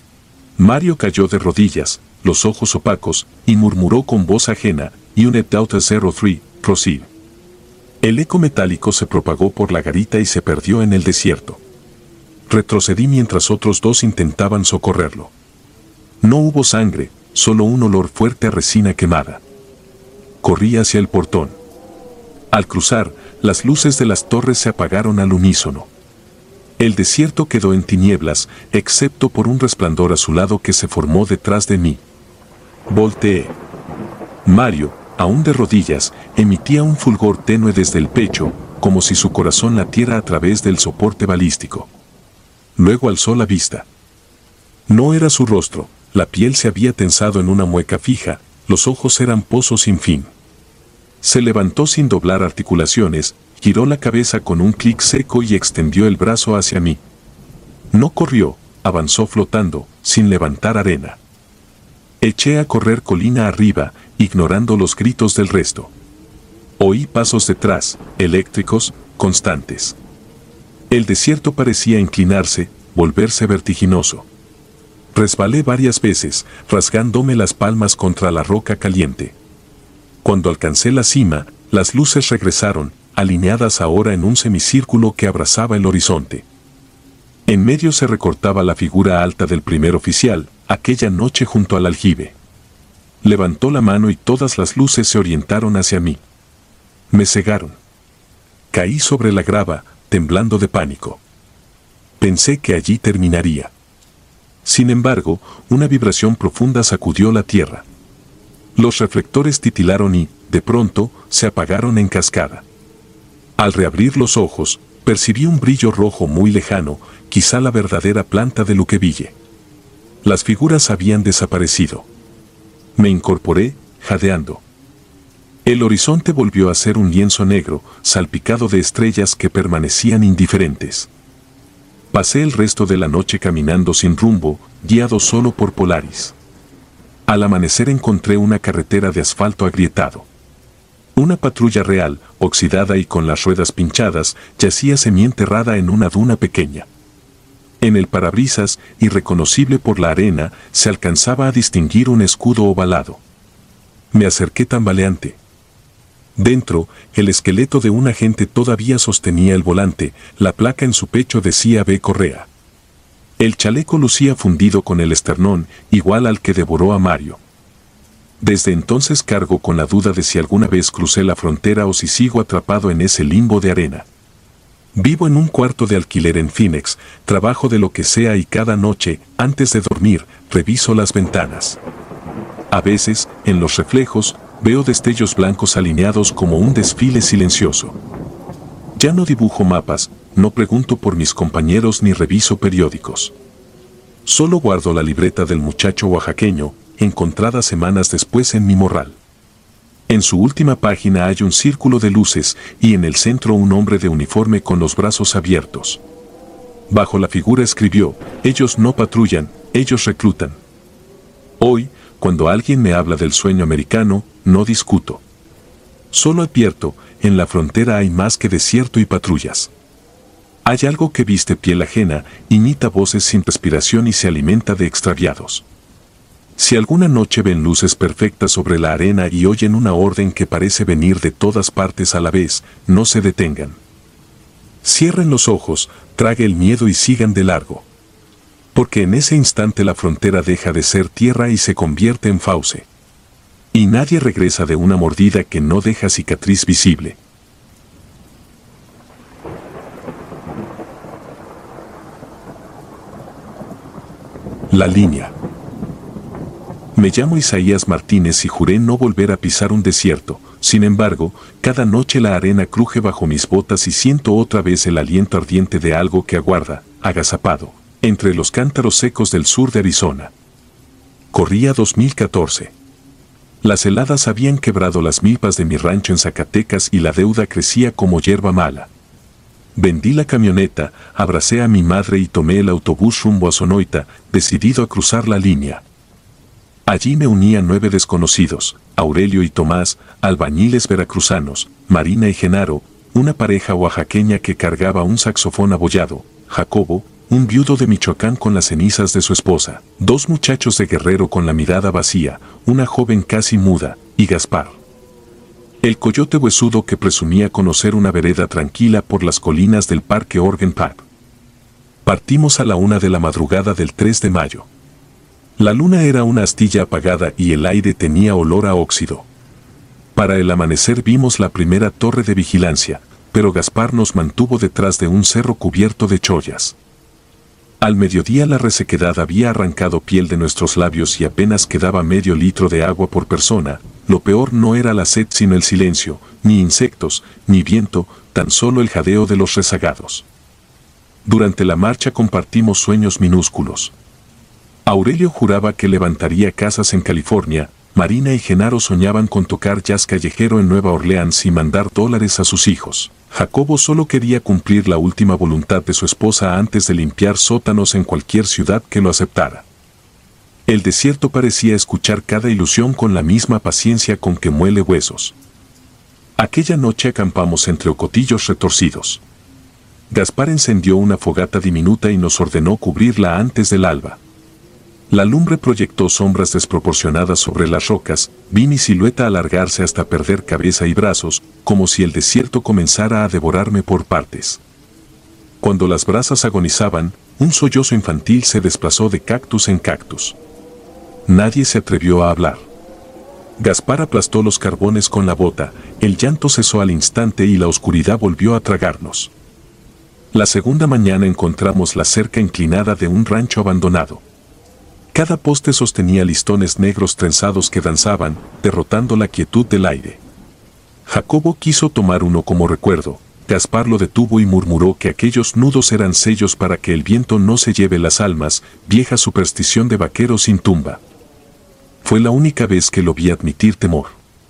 Mario cayó de rodillas, los ojos opacos, y murmuró con voz ajena: Unit Delta cero tres, proceed. El eco metálico se propagó por la garita y se perdió en el desierto. Retrocedí mientras otros dos intentaban socorrerlo. No hubo sangre, solo un olor fuerte a resina quemada. Corrí hacia el portón. Al cruzar, las luces de las torres se apagaron al unísono. El desierto quedó en tinieblas, excepto por un resplandor azulado que se formó detrás de mí. Volteé. Mario, aún de rodillas, emitía un fulgor tenue desde el pecho, como si su corazón latiera a través del soporte balístico. Luego alzó la vista. No era su rostro, la piel se había tensado en una mueca fija, los ojos eran pozos sin fin. Se levantó sin doblar articulaciones, giró la cabeza con un clic seco y extendió el brazo hacia mí. No corrió, avanzó flotando, sin levantar arena. Eché a correr colina arriba, ignorando los gritos del resto. Oí pasos detrás, eléctricos, constantes. El desierto parecía inclinarse, volverse vertiginoso. Resbalé varias veces, rasgándome las palmas contra la roca caliente. Cuando alcancé la cima, las luces regresaron, alineadas ahora en un semicírculo que abrazaba el horizonte. En medio se recortaba la figura alta del primer oficial, aquella noche junto al aljibe. Levantó la mano y todas las luces se orientaron hacia mí. Me cegaron. Caí sobre la grava, temblando de pánico. Pensé que allí terminaría. Sin embargo, una vibración profunda sacudió la tierra. Los reflectores titilaron y, de pronto, se apagaron en cascada. Al reabrir los ojos, percibí un brillo rojo muy lejano, quizá la verdadera planta de Luqueville. Las figuras habían desaparecido. Me incorporé, jadeando. El horizonte volvió a ser un lienzo negro, salpicado de estrellas que permanecían indiferentes. Pasé el resto de la noche caminando sin rumbo, guiado solo por Polaris. Al amanecer encontré una carretera de asfalto agrietado. Una patrulla real, oxidada y con las ruedas pinchadas, yacía semienterrada en una duna pequeña. En el parabrisas, irreconocible por la arena, se alcanzaba a distinguir un escudo ovalado. Me acerqué tambaleante. Dentro, el esqueleto de un agente todavía sostenía el volante, la placa en su pecho decía B. Correa. El chaleco lucía fundido con el esternón, igual al que devoró a Mario. Desde entonces cargo con la duda de si alguna vez crucé la frontera o si sigo atrapado en ese limbo de arena. Vivo en un cuarto de alquiler en Phoenix, trabajo de lo que sea y cada noche, antes de dormir, reviso las ventanas. A veces, en los reflejos, veo destellos blancos alineados como un desfile silencioso. Ya no dibujo mapas, no pregunto por mis compañeros ni reviso periódicos. Solo guardo la libreta del muchacho oaxaqueño, encontrada semanas después en mi morral. En su última página hay un círculo de luces y en el centro un hombre de uniforme con los brazos abiertos. Bajo la figura escribió: ellos no patrullan, ellos reclutan. Hoy, cuando alguien me habla del sueño americano, no discuto. Solo advierto, en la frontera hay más que desierto y patrullas. Hay algo que viste piel ajena, imita voces sin respiración y se alimenta de extraviados. Si alguna noche ven luces perfectas sobre la arena y oyen una orden que parece venir de todas partes a la vez, no se detengan. Cierren los ojos, trague el miedo y sigan de largo. Porque en ese instante la frontera deja de ser tierra y se convierte en fauce. Y nadie regresa de una mordida que no deja cicatriz visible. La línea. Me llamo Isaías Martínez y juré no volver a pisar un desierto. Sin embargo, cada noche la arena cruje bajo mis botas y siento otra vez el aliento ardiente de algo que aguarda, agazapado, entre los cántaros secos del sur de Arizona. Corría dos mil catorce. Las heladas habían quebrado las milpas de mi rancho en Zacatecas y la deuda crecía como hierba mala. Vendí la camioneta, abracé a mi madre y tomé el autobús rumbo a Sonoita, decidido a cruzar la línea. Allí me unían nueve desconocidos, Aurelio y Tomás, albañiles veracruzanos, Marina y Genaro, una pareja oaxaqueña que cargaba un saxofón abollado, Jacobo, un viudo de Michoacán con las cenizas de su esposa, dos muchachos de Guerrero con la mirada vacía, una joven casi muda, y Gaspar, el coyote huesudo que presumía conocer una vereda tranquila por las colinas del Parque Organ Park. Partimos a la una de la madrugada del tres de mayo. La luna era una astilla apagada y el aire tenía olor a óxido. Para el amanecer vimos la primera torre de vigilancia, pero Gaspar nos mantuvo detrás de un cerro cubierto de chollas. Al mediodía la resequedad había arrancado piel de nuestros labios y apenas quedaba medio litro de agua por persona, lo peor no era la sed sino el silencio, ni insectos, ni viento, tan solo el jadeo de los rezagados. Durante la marcha compartimos sueños minúsculos. Aurelio juraba que levantaría casas en California, Marina y Genaro soñaban con tocar jazz callejero en Nueva Orleans y mandar dólares a sus hijos. Jacobo solo quería cumplir la última voluntad de su esposa antes de limpiar sótanos en cualquier ciudad que lo aceptara. El desierto parecía escuchar cada ilusión con la misma paciencia con que muele huesos. Aquella noche acampamos entre ocotillos retorcidos. Gaspar encendió una fogata diminuta y nos ordenó cubrirla antes del alba. La lumbre proyectó sombras desproporcionadas sobre las rocas, vi mi silueta alargarse hasta perder cabeza y brazos, como si el desierto comenzara a devorarme por partes. Cuando las brasas agonizaban, un sollozo infantil se desplazó de cactus en cactus. Nadie se atrevió a hablar. Gaspar aplastó los carbones con la bota, el llanto cesó al instante y la oscuridad volvió a tragarnos. La segunda mañana encontramos la cerca inclinada de un rancho abandonado. Cada poste sostenía listones negros trenzados que danzaban, derrotando la quietud del aire. Jacobo quiso tomar uno como recuerdo. Gaspar lo detuvo y murmuró que aquellos nudos eran sellos para que el viento no se lleve las almas, vieja superstición de vaquero sin tumba. Fue la única vez que lo vi admitir temor.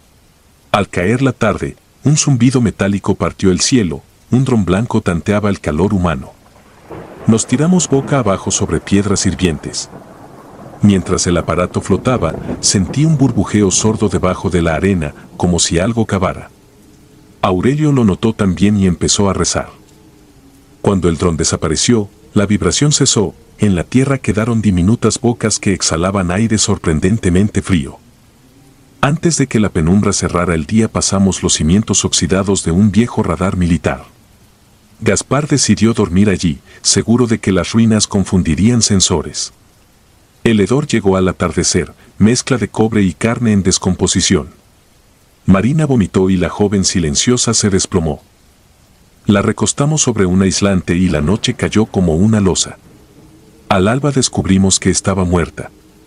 Al caer la tarde, un zumbido metálico partió el cielo, un dron blanco tanteaba el calor humano. Nos tiramos boca abajo sobre piedras hirvientes. Mientras el aparato flotaba, sentí un burbujeo sordo debajo de la arena, como si algo cavara. Aurelio lo notó también y empezó a rezar. Cuando el dron desapareció, la vibración cesó, en la tierra quedaron diminutas bocas que exhalaban aire sorprendentemente frío. Antes de que la penumbra cerrara el día pasamos los cimientos oxidados de un viejo radar militar. Gaspar decidió dormir allí, seguro de que las ruinas confundirían sensores. El hedor llegó al atardecer, mezcla de cobre y carne en descomposición. Marina vomitó y la joven silenciosa se desplomó. La recostamos sobre un aislante y la noche cayó como una losa. Al alba descubrimos que estaba muerta.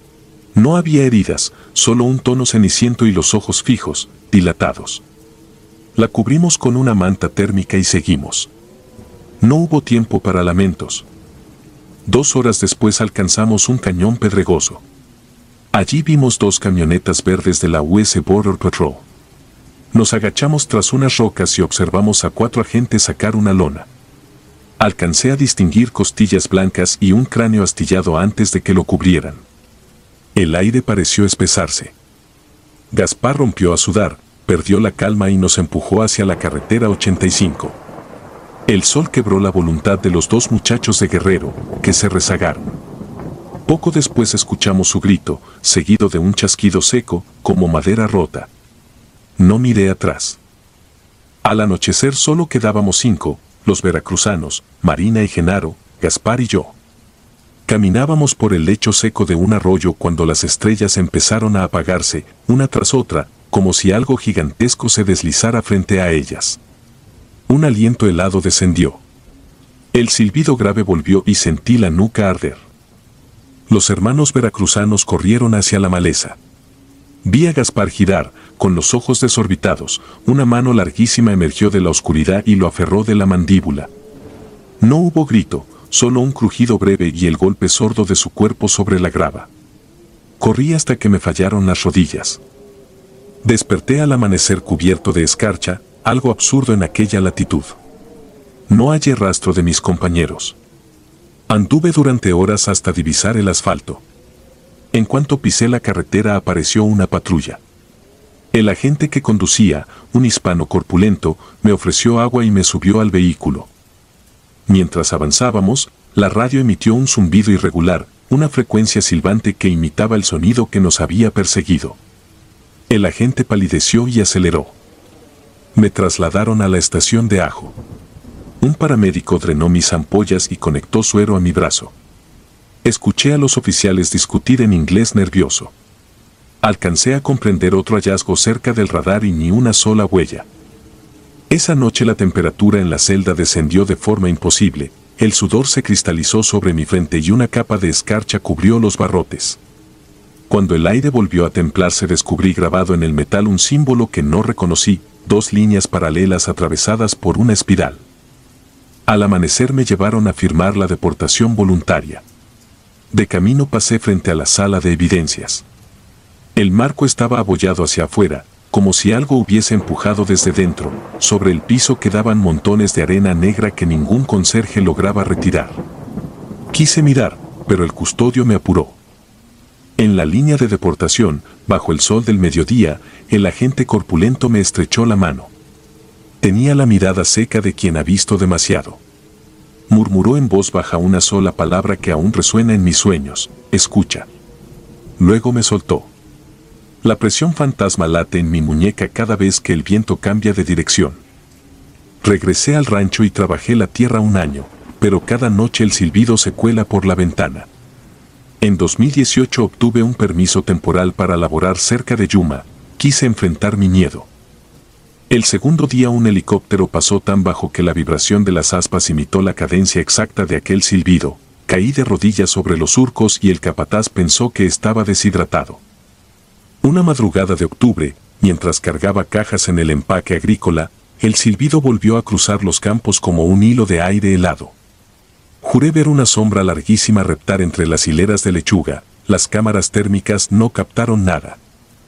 No había heridas, solo un tono ceniciento y los ojos fijos, dilatados. La cubrimos con una manta térmica y seguimos. No hubo tiempo para lamentos. Dos horas después alcanzamos un cañón pedregoso. Allí vimos dos camionetas verdes de la U S Border Patrol. Nos agachamos tras unas rocas y observamos a cuatro agentes sacar una lona. Alcancé a distinguir costillas blancas y un cráneo astillado antes de que lo cubrieran. El aire pareció espesarse. Gaspar rompió a sudar, perdió la calma y nos empujó hacia la carretera ochenta y cinco. El sol quebró la voluntad de los dos muchachos de Guerrero, que se rezagaron. Poco después escuchamos su grito, seguido de un chasquido seco, como madera rota. No miré atrás. Al anochecer solo quedábamos cinco, los veracruzanos, Marina y Genaro, Gaspar y yo. Caminábamos por el lecho seco de un arroyo cuando las estrellas empezaron a apagarse, una tras otra, como si algo gigantesco se deslizara frente a ellas. Un aliento helado descendió. El silbido grave volvió y sentí la nuca arder. Los hermanos veracruzanos corrieron hacia la maleza. Vi a Gaspar girar, con los ojos desorbitados, una mano larguísima emergió de la oscuridad y lo aferró de la mandíbula. No hubo grito, solo un crujido breve y el golpe sordo de su cuerpo sobre la grava. Corrí hasta que me fallaron las rodillas. Desperté al amanecer cubierto de escarcha, algo absurdo en aquella latitud. No hallé rastro de mis compañeros. Anduve durante horas hasta divisar el asfalto. En cuanto pisé la carretera apareció una patrulla. El agente que conducía, un hispano corpulento, me ofreció agua y me subió al vehículo. Mientras avanzábamos, la radio emitió un zumbido irregular, una frecuencia silbante que imitaba el sonido que nos había perseguido. El agente palideció y aceleró. Me trasladaron a la estación de Ajo. Un paramédico drenó mis ampollas y conectó suero a mi brazo. Escuché a los oficiales discutir en inglés nervioso. Alcancé a comprender otro hallazgo cerca del radar y ni una sola huella. Esa noche la temperatura en la celda descendió de forma imposible, el sudor se cristalizó sobre mi frente y una capa de escarcha cubrió los barrotes. Cuando el aire volvió a templarse descubrí grabado en el metal un símbolo que no reconocí, dos líneas paralelas atravesadas por una espiral. Al amanecer me llevaron a firmar la deportación voluntaria. De camino pasé frente a la sala de evidencias. El marco estaba abollado hacia afuera, como si algo hubiese empujado desde dentro. Sobre el piso quedaban montones de arena negra que ningún conserje lograba retirar. Quise mirar, pero el custodio me apuró. En la línea de deportación, bajo el sol del mediodía, el agente corpulento me estrechó la mano. Tenía la mirada seca de quien ha visto demasiado. Murmuró en voz baja una sola palabra que aún resuena en mis sueños: escucha. Luego me soltó. La presión fantasma late en mi muñeca cada vez que el viento cambia de dirección. Regresé al rancho y trabajé la tierra un año, pero cada noche el silbido se cuela por la ventana. En dos mil dieciocho obtuve un permiso temporal para laborar cerca de Yuma. Quise enfrentar mi miedo. El segundo día un helicóptero pasó tan bajo que la vibración de las aspas imitó la cadencia exacta de aquel silbido. Caí de rodillas sobre los surcos y el capataz pensó que estaba deshidratado. Una madrugada de octubre, mientras cargaba cajas en el empaque agrícola, el silbido volvió a cruzar los campos como un hilo de aire helado. Juré ver una sombra larguísima reptar entre las hileras de lechuga. Las cámaras térmicas no captaron nada.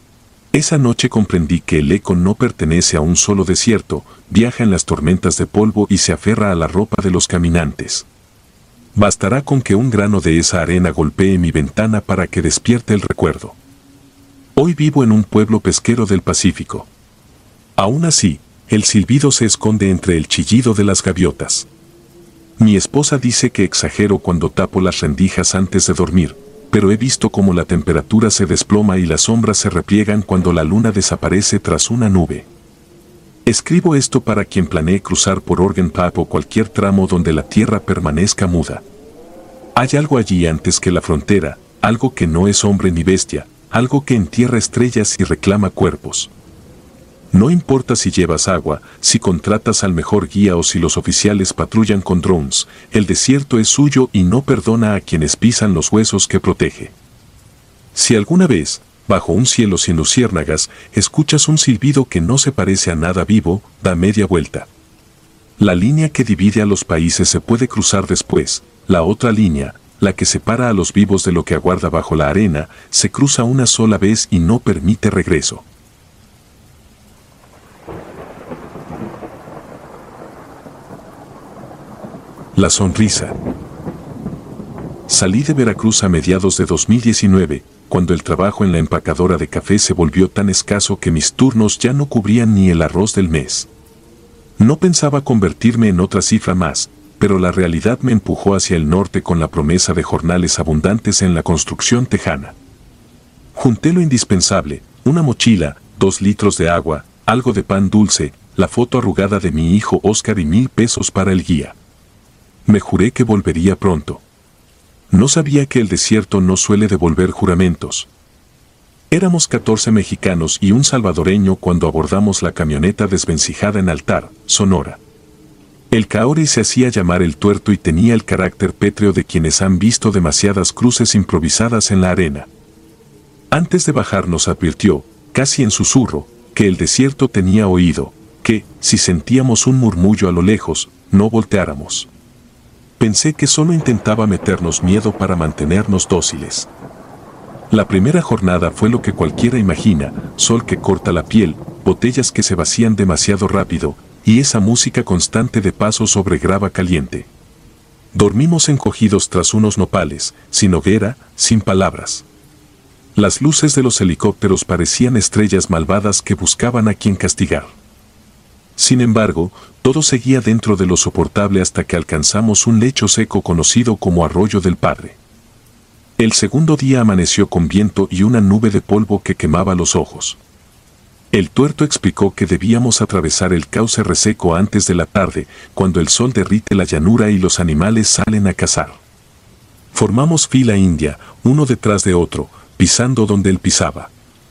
Esa noche comprendí que el eco no pertenece a un solo desierto, viaja en las tormentas de polvo y se aferra a la ropa de los caminantes. Bastará con que un grano de esa arena golpee mi ventana para que despierte el recuerdo. Hoy vivo en un pueblo pesquero del Pacífico. Aún así, el silbido se esconde entre el chillido de las gaviotas. Mi esposa dice que exagero cuando tapo las rendijas antes de dormir, pero he visto cómo la temperatura se desploma y las sombras se repliegan cuando la luna desaparece tras una nube. Escribo esto para quien planee cruzar por Organ Pass o cualquier tramo donde la tierra permanezca muda. Hay algo allí antes que la frontera, algo que no es hombre ni bestia, algo que entierra estrellas y reclama cuerpos. No importa si llevas agua, si contratas al mejor guía o si los oficiales patrullan con drones, el desierto es suyo y no perdona a quienes pisan los huesos que protege. Si alguna vez, bajo un cielo sin luciérnagas, escuchas un silbido que no se parece a nada vivo, da media vuelta. La línea que divide a los países se puede cruzar después. La otra línea, la que separa a los vivos de lo que aguarda bajo la arena, se cruza una sola vez y no permite regreso. La sonrisa. Salí de Veracruz a mediados de dos mil diecinueve, cuando el trabajo en la empacadora de café se volvió tan escaso que mis turnos ya no cubrían ni el arroz del mes. No pensaba convertirme en otra cifra más, pero la realidad me empujó hacia el norte con la promesa de jornales abundantes en la construcción tejana. Junté lo indispensable: una mochila, dos litros de agua, algo de pan dulce, la foto arrugada de mi hijo Oscar y mil pesos para el guía. Me juré que volvería pronto. No sabía que el desierto no suele devolver juramentos. Éramos catorce mexicanos y un salvadoreño cuando abordamos la camioneta desvencijada en Altar, Sonora. El Kaori se hacía llamar el Tuerto y tenía el carácter pétreo de quienes han visto demasiadas cruces improvisadas en la arena. Antes de bajar nos advirtió, casi en susurro, que el desierto tenía oído, que, si sentíamos un murmullo a lo lejos, no volteáramos. Pensé que solo intentaba meternos miedo para mantenernos dóciles. La primera jornada fue lo que cualquiera imagina: sol que corta la piel, botellas que se vacían demasiado rápido, y esa música constante de pasos sobre grava caliente. Dormimos encogidos tras unos nopales, sin hoguera, sin palabras. Las luces de los helicópteros parecían estrellas malvadas que buscaban a quien castigar. Sin embargo, todo seguía dentro de lo soportable hasta que alcanzamos un lecho seco conocido como Arroyo del Padre. El segundo día amaneció con viento y una nube de polvo que quemaba los ojos. El Tuerto explicó que debíamos atravesar el cauce reseco antes de la tarde, cuando el sol derrite la llanura y los animales salen a cazar. Formamos fila india, uno detrás de otro, pisando donde él pisaba.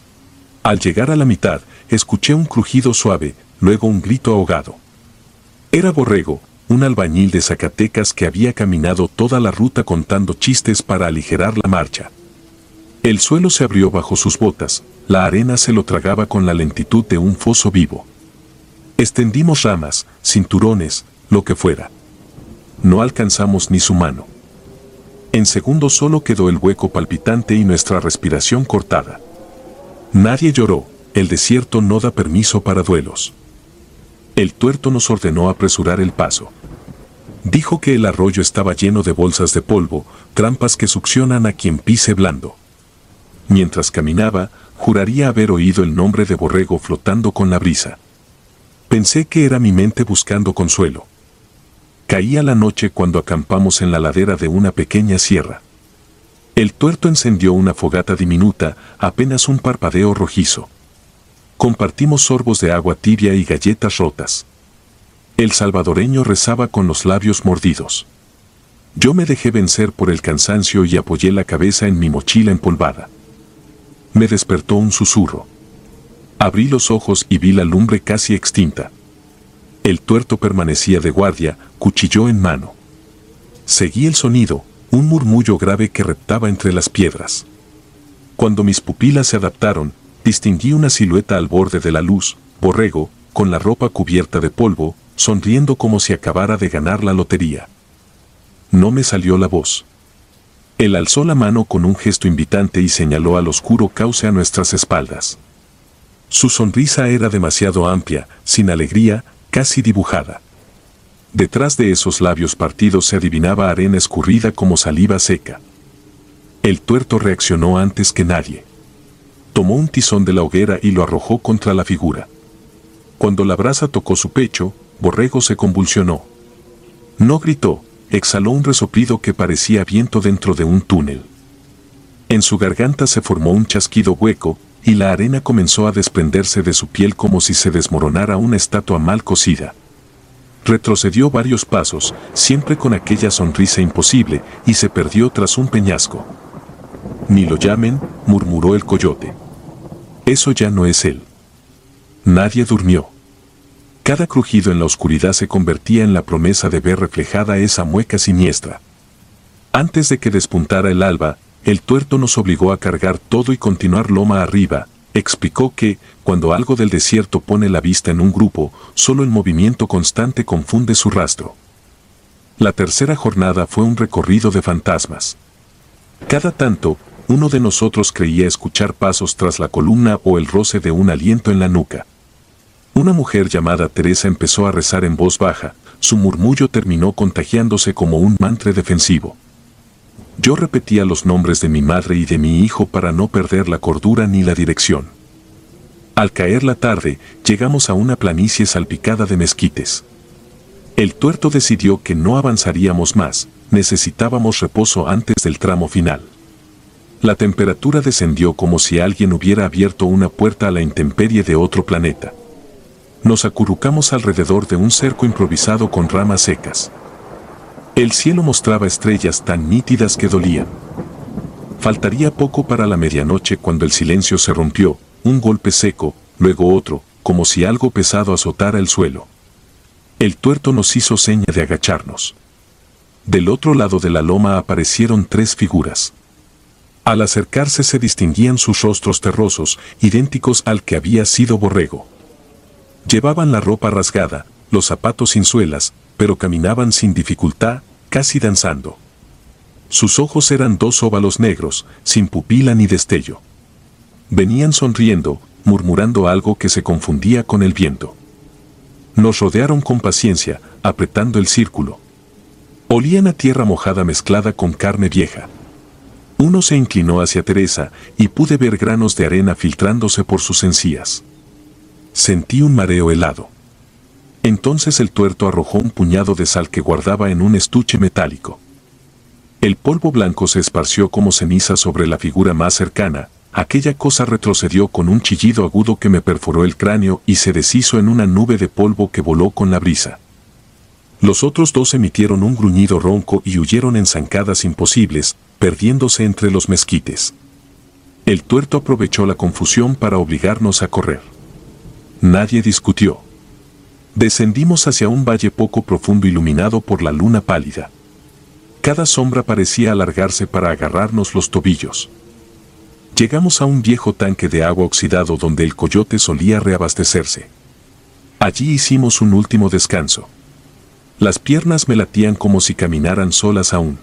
Al llegar a la mitad, escuché un crujido suave, luego un grito ahogado. Era Borrego, un albañil de Zacatecas que había caminado toda la ruta contando chistes para aligerar la marcha. El suelo se abrió bajo sus botas, la arena se lo tragaba con la lentitud de un foso vivo. Extendimos ramas, cinturones, lo que fuera. No alcanzamos ni su mano. En segundos solo quedó el hueco palpitante y nuestra respiración cortada. Nadie lloró, el desierto no da permiso para duelos. El tuerto nos ordenó apresurar el paso. Dijo que el arroyo estaba lleno de bolsas de polvo, trampas que succionan a quien pise blando. Mientras caminaba, juraría haber oído el nombre de Borrego flotando con la brisa. Pensé que era mi mente buscando consuelo. Caía la noche cuando acampamos en la ladera de una pequeña sierra. El tuerto encendió una fogata diminuta, apenas un parpadeo rojizo. Compartimos sorbos de agua tibia y galletas rotas. El salvadoreño rezaba con los labios mordidos. Yo me dejé vencer por el cansancio y apoyé la cabeza en mi mochila empolvada. Me despertó un susurro. Abrí los ojos y vi la lumbre casi extinta. El tuerto permanecía de guardia, cuchillo en mano. Seguí el sonido, un murmullo grave que reptaba entre las piedras. Cuando mis pupilas se adaptaron, distinguí una silueta al borde de la luz, Borrego, con la ropa cubierta de polvo, sonriendo como si acabara de ganar la lotería. No me salió la voz. Él alzó la mano con un gesto invitante y señaló al oscuro cauce a nuestras espaldas. Su sonrisa era demasiado amplia, sin alegría, casi dibujada. Detrás de esos labios partidos se adivinaba arena escurrida como saliva seca. El tuerto reaccionó antes que nadie. Tomó un tizón de la hoguera y lo arrojó contra la figura. Cuando la brasa tocó su pecho, Borrego se convulsionó. No gritó, exhaló un resoplido que parecía viento dentro de un túnel. En su garganta se formó un chasquido hueco, y la arena comenzó a desprenderse de su piel como si se desmoronara una estatua mal cocida. Retrocedió varios pasos, siempre con aquella sonrisa imposible, y se perdió tras un peñasco. Ni lo llamen, murmuró el coyote. Eso ya no es él. Nadie durmió. Cada crujido en la oscuridad se convertía en la promesa de ver reflejada esa mueca siniestra. Antes de que despuntara el alba, el tuerto nos obligó a cargar todo y continuar loma arriba. Explicó que, cuando algo del desierto pone la vista en un grupo, solo el movimiento constante confunde su rastro. La tercera jornada fue un recorrido de fantasmas. Cada tanto, uno de nosotros creía escuchar pasos tras la columna o el roce de un aliento en la nuca. Una mujer llamada Teresa empezó a rezar en voz baja, su murmullo terminó contagiándose como un mantra defensivo. Yo repetía los nombres de mi madre y de mi hijo para no perder la cordura ni la dirección. Al caer la tarde, llegamos a una planicie salpicada de mezquites. El tuerto decidió que no avanzaríamos más, necesitábamos reposo antes del tramo final. La temperatura descendió como si alguien hubiera abierto una puerta a la intemperie de otro planeta. Nos acurrucamos alrededor de un cerco improvisado con ramas secas. El cielo mostraba estrellas tan nítidas que dolían. Faltaría poco para la medianoche cuando el silencio se rompió, un golpe seco, luego otro, como si algo pesado azotara el suelo. El tuerto nos hizo seña de agacharnos. Del otro lado de la loma aparecieron tres figuras. Al acercarse se distinguían sus rostros terrosos, idénticos al que había sido Borrego. Llevaban la ropa rasgada, los zapatos sin suelas, pero caminaban sin dificultad, casi danzando. Sus ojos eran dos óvalos negros, sin pupila ni destello. Venían sonriendo, murmurando algo que se confundía con el viento. Nos rodearon con paciencia, apretando el círculo. Olían a tierra mojada mezclada con carne vieja. Uno se inclinó hacia Teresa y pude ver granos de arena filtrándose por sus encías. Sentí un mareo helado. Entonces el tuerto arrojó un puñado de sal que guardaba en un estuche metálico. El polvo blanco se esparció como ceniza sobre la figura más cercana. Aquella cosa retrocedió con un chillido agudo que me perforó el cráneo y se deshizo en una nube de polvo que voló con la brisa. Los otros dos emitieron un gruñido ronco y huyeron en zancadas imposibles, perdiéndose entre los mezquites. El tuerto aprovechó la confusión para obligarnos a correr. Nadie discutió. Descendimos hacia un valle poco profundo iluminado por la luna pálida. Cada sombra parecía alargarse para agarrarnos los tobillos. Llegamos a un viejo tanque de agua oxidado donde el coyote solía reabastecerse. Allí hicimos un último descanso. Las piernas me latían como si caminaran solas aún.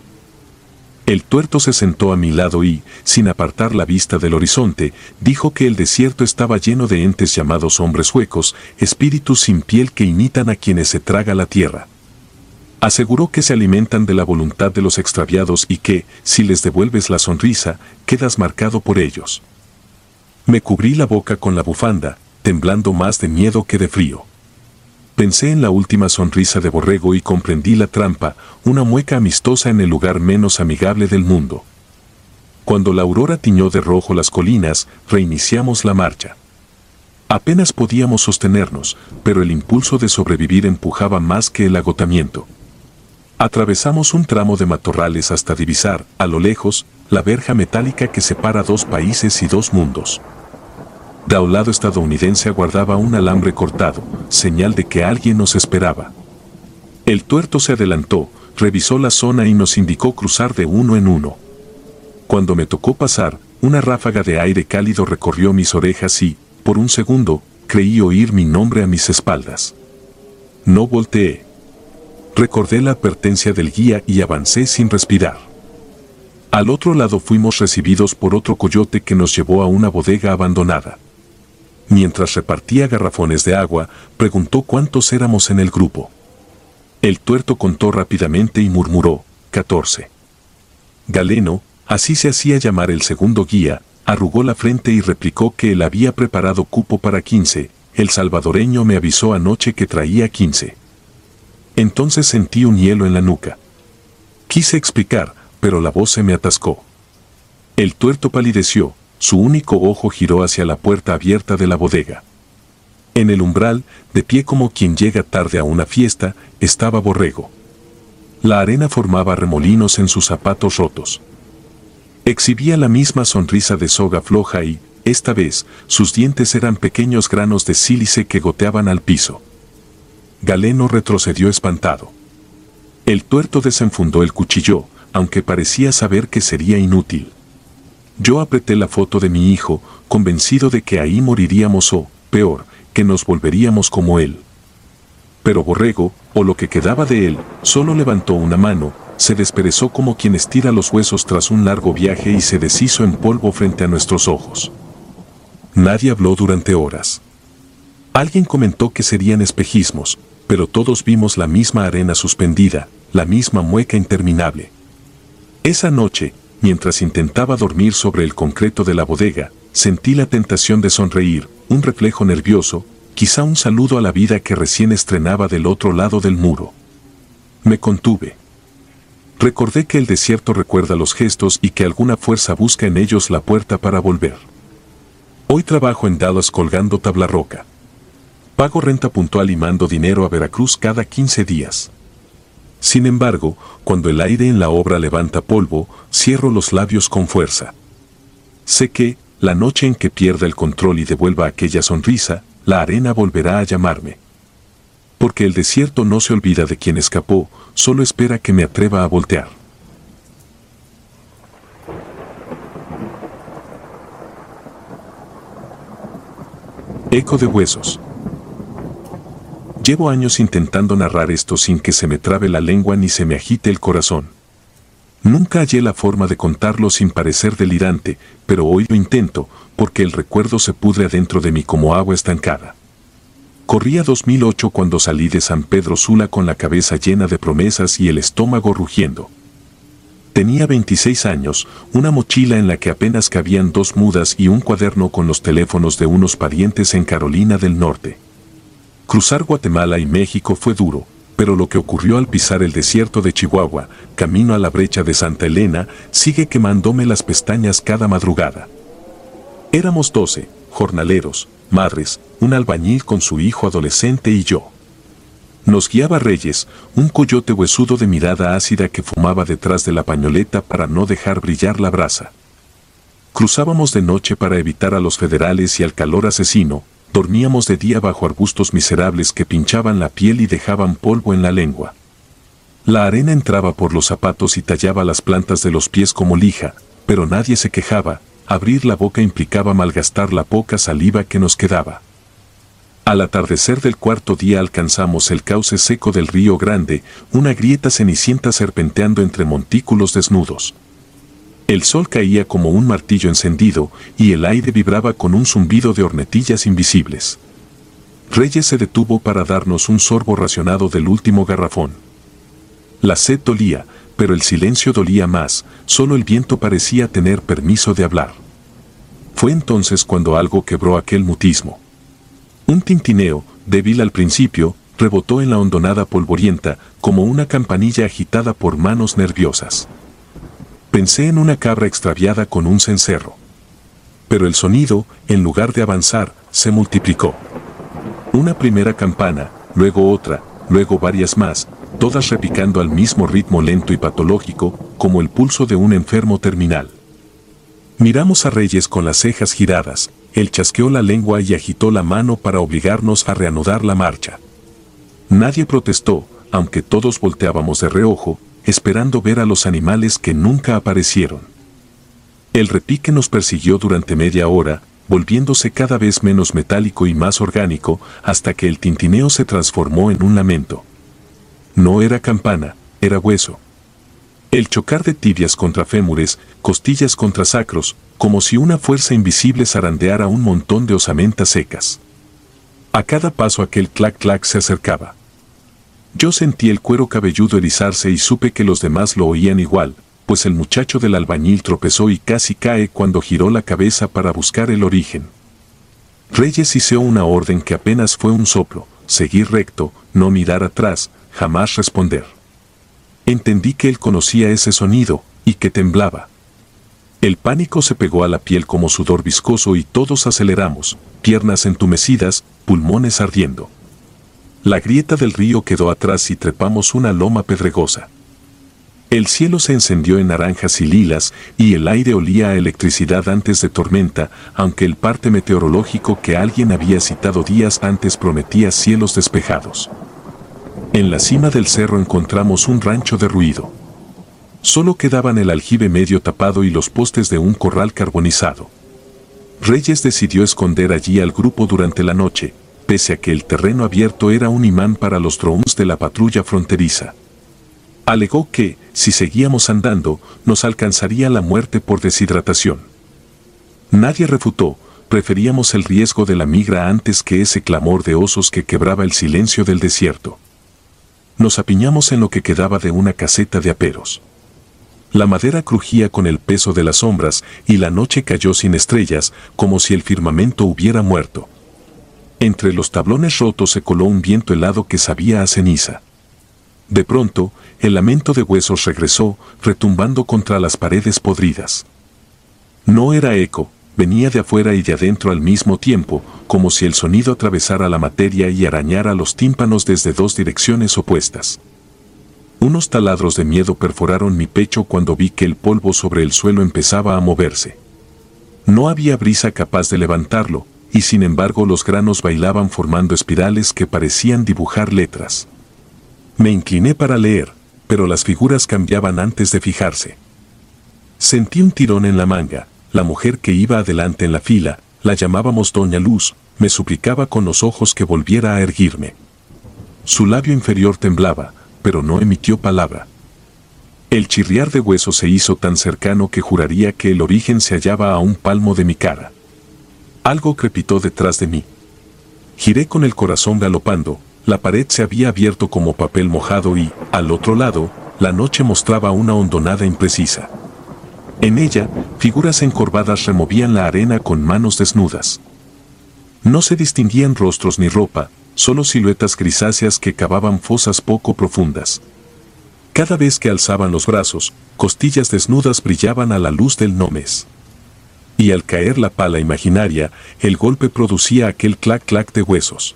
El tuerto se sentó a mi lado y, sin apartar la vista del horizonte, dijo que el desierto estaba lleno de entes llamados hombres huecos, espíritus sin piel que imitan a quienes se traga la tierra. Aseguró que se alimentan de la voluntad de los extraviados y que, si les devuelves la sonrisa, quedas marcado por ellos. Me cubrí la boca con la bufanda, temblando más de miedo que de frío. Pensé en la última sonrisa de Borrego y comprendí la trampa, una mueca amistosa en el lugar menos amigable del mundo. Cuando la aurora tiñó de rojo las colinas, reiniciamos la marcha. Apenas podíamos sostenernos, pero el impulso de sobrevivir empujaba más que el agotamiento. Atravesamos un tramo de matorrales hasta divisar, a lo lejos, la verja metálica que separa dos países y dos mundos. De un lado estadounidense aguardaba un alambre cortado, señal de que alguien nos esperaba. El tuerto se adelantó, revisó la zona y nos indicó cruzar de uno en uno. Cuando me tocó pasar, una ráfaga de aire cálido recorrió mis orejas y, por un segundo, creí oír mi nombre a mis espaldas. No volteé. Recordé la advertencia del guía y avancé sin respirar. Al otro lado fuimos recibidos por otro coyote que nos llevó a una bodega abandonada. Mientras repartía garrafones de agua, preguntó cuántos éramos en el grupo. El tuerto contó rápidamente y murmuró, catorce. Galeno, así se hacía llamar el segundo guía, arrugó la frente y replicó que él había preparado cupo para quince, el salvadoreño me avisó anoche que traía quince. Entonces sentí un hielo en la nuca. Quise explicar, pero la voz se me atascó. El tuerto palideció, su único ojo giró hacia la puerta abierta de la bodega. En el umbral, de pie como quien llega tarde a una fiesta, estaba Borrego. La arena formaba remolinos en sus zapatos rotos. Exhibía la misma sonrisa de soga floja y, esta vez, sus dientes eran pequeños granos de sílice que goteaban al piso. Galeno retrocedió espantado. El tuerto desenfundó el cuchillo, aunque parecía saber que sería inútil. Yo apreté la foto de mi hijo, convencido de que ahí moriríamos o, peor, que nos volveríamos como él. Pero Borrego, o lo que quedaba de él, solo levantó una mano, se desperezó como quien estira los huesos tras un largo viaje y se deshizo en polvo frente a nuestros ojos. Nadie habló durante horas. Alguien comentó que serían espejismos, pero todos vimos la misma arena suspendida, la misma mueca interminable. Esa noche, mientras intentaba dormir sobre el concreto de la bodega, sentí la tentación de sonreír, un reflejo nervioso, quizá un saludo a la vida que recién estrenaba del otro lado del muro. Me contuve. Recordé que el desierto recuerda los gestos y que alguna fuerza busca en ellos la puerta para volver. Hoy trabajo en Dallas colgando tabla roca. Pago renta puntual y mando dinero a Veracruz cada quince días. Sin embargo, cuando el aire en la obra levanta polvo, cierro los labios con fuerza. Sé que, la noche en que pierda el control y devuelva aquella sonrisa, la arena volverá a llamarme. Porque el desierto no se olvida de quien escapó, solo espera que me atreva a voltear. Eco de huesos. Llevo años intentando narrar esto sin que se me trabe la lengua ni se me agite el corazón. Nunca hallé la forma de contarlo sin parecer delirante, pero hoy lo intento, porque el recuerdo se pudre adentro de mí como agua estancada. Corría dos mil ocho cuando salí de San Pedro Sula con la cabeza llena de promesas y el estómago rugiendo. Tenía veintiséis años, una mochila en la que apenas cabían dos mudas y un cuaderno con los teléfonos de unos parientes en Carolina del Norte. Cruzar Guatemala y México fue duro, pero lo que ocurrió al pisar el desierto de Chihuahua, camino a la brecha de Santa Elena, sigue quemándome las pestañas cada madrugada. Éramos doce, jornaleros, madres, un albañil con su hijo adolescente y yo. Nos guiaba Reyes, un coyote huesudo de mirada ácida que fumaba detrás de la pañoleta para no dejar brillar la brasa. Cruzábamos de noche para evitar a los federales y al calor asesino, dormíamos de día bajo arbustos miserables que pinchaban la piel y dejaban polvo en la lengua. La arena entraba por los zapatos y tallaba las plantas de los pies como lija, pero nadie se quejaba, abrir la boca implicaba malgastar la poca saliva que nos quedaba. Al atardecer del cuarto día alcanzamos el cauce seco del río Grande, una grieta cenicienta serpenteando entre montículos desnudos. El sol caía como un martillo encendido y el aire vibraba con un zumbido de hornetillas invisibles. Reyes se detuvo para darnos un sorbo racionado del último garrafón. La sed dolía, pero el silencio dolía más, solo el viento parecía tener permiso de hablar. Fue entonces cuando algo quebró aquel mutismo. Un tintineo, débil al principio, rebotó en la hondonada polvorienta, como una campanilla agitada por manos nerviosas. Pensé en una cabra extraviada con un cencerro. Pero el sonido, en lugar de avanzar, se multiplicó. Una primera campana, luego otra, luego varias más, todas repicando al mismo ritmo lento y patológico, como el pulso de un enfermo terminal. Miramos a Reyes con las cejas giradas, él chasqueó la lengua y agitó la mano para obligarnos a reanudar la marcha. Nadie protestó, aunque todos volteábamos de reojo, esperando ver a los animales que nunca aparecieron. El repique nos persiguió durante media hora, volviéndose cada vez menos metálico y más orgánico, hasta que el tintineo se transformó en un lamento. No era campana, era hueso. El chocar de tibias contra fémures, costillas contra sacros, como si una fuerza invisible zarandeara un montón de osamentas secas. A cada paso aquel clac-clac se acercaba. Yo sentí el cuero cabelludo erizarse y supe que los demás lo oían igual, pues el muchacho del albañil tropezó y casi cae cuando giró la cabeza para buscar el origen. Reyes hizo una orden que apenas fue un soplo: seguir recto, no mirar atrás, jamás responder. Entendí que él conocía ese sonido, y que temblaba. El pánico se pegó a la piel como sudor viscoso y todos aceleramos, piernas entumecidas, pulmones ardiendo. La grieta del río quedó atrás y trepamos una loma pedregosa. El cielo se encendió en naranjas y lilas, y el aire olía a electricidad antes de tormenta, aunque el parte meteorológico que alguien había citado días antes prometía cielos despejados. En la cima del cerro encontramos un rancho derruido. Solo quedaban el aljibe medio tapado y los postes de un corral carbonizado. Reyes decidió esconder allí al grupo durante la noche, pese a que el terreno abierto era un imán para los drones de la patrulla fronteriza. Alegó que, si seguíamos andando, nos alcanzaría la muerte por deshidratación. Nadie refutó, preferíamos el riesgo de la migra antes que ese clamor de osos que quebraba el silencio del desierto. Nos apiñamos en lo que quedaba de una caseta de aperos. La madera crujía con el peso de las sombras y la noche cayó sin estrellas, como si el firmamento hubiera muerto. Entre los tablones rotos se coló un viento helado que sabía a ceniza. De pronto, el lamento de huesos regresó, retumbando contra las paredes podridas. No era eco, venía de afuera y de adentro al mismo tiempo, como si el sonido atravesara la materia y arañara los tímpanos desde dos direcciones opuestas. Unos taladros de miedo perforaron mi pecho cuando vi que el polvo sobre el suelo empezaba a moverse. No había brisa capaz de levantarlo, y sin embargo los granos bailaban formando espirales que parecían dibujar letras. Me incliné para leer, pero las figuras cambiaban antes de fijarse. Sentí un tirón en la manga. La mujer que iba adelante en la fila, la llamábamos Doña Luz, me suplicaba con los ojos que volviera a erguirme. Su labio inferior temblaba, pero no emitió palabra. El chirriar de huesos se hizo tan cercano que juraría que el origen se hallaba a un palmo de mi cara. Algo crepitó detrás de mí. Giré con el corazón galopando, la pared se había abierto como papel mojado y, al otro lado, la noche mostraba una hondonada imprecisa. En ella, figuras encorvadas removían la arena con manos desnudas. No se distinguían rostros ni ropa, solo siluetas grisáceas que cavaban fosas poco profundas. Cada vez que alzaban los brazos, costillas desnudas brillaban a la luz del nómez. Y al caer la pala imaginaria, el golpe producía aquel clac-clac de huesos.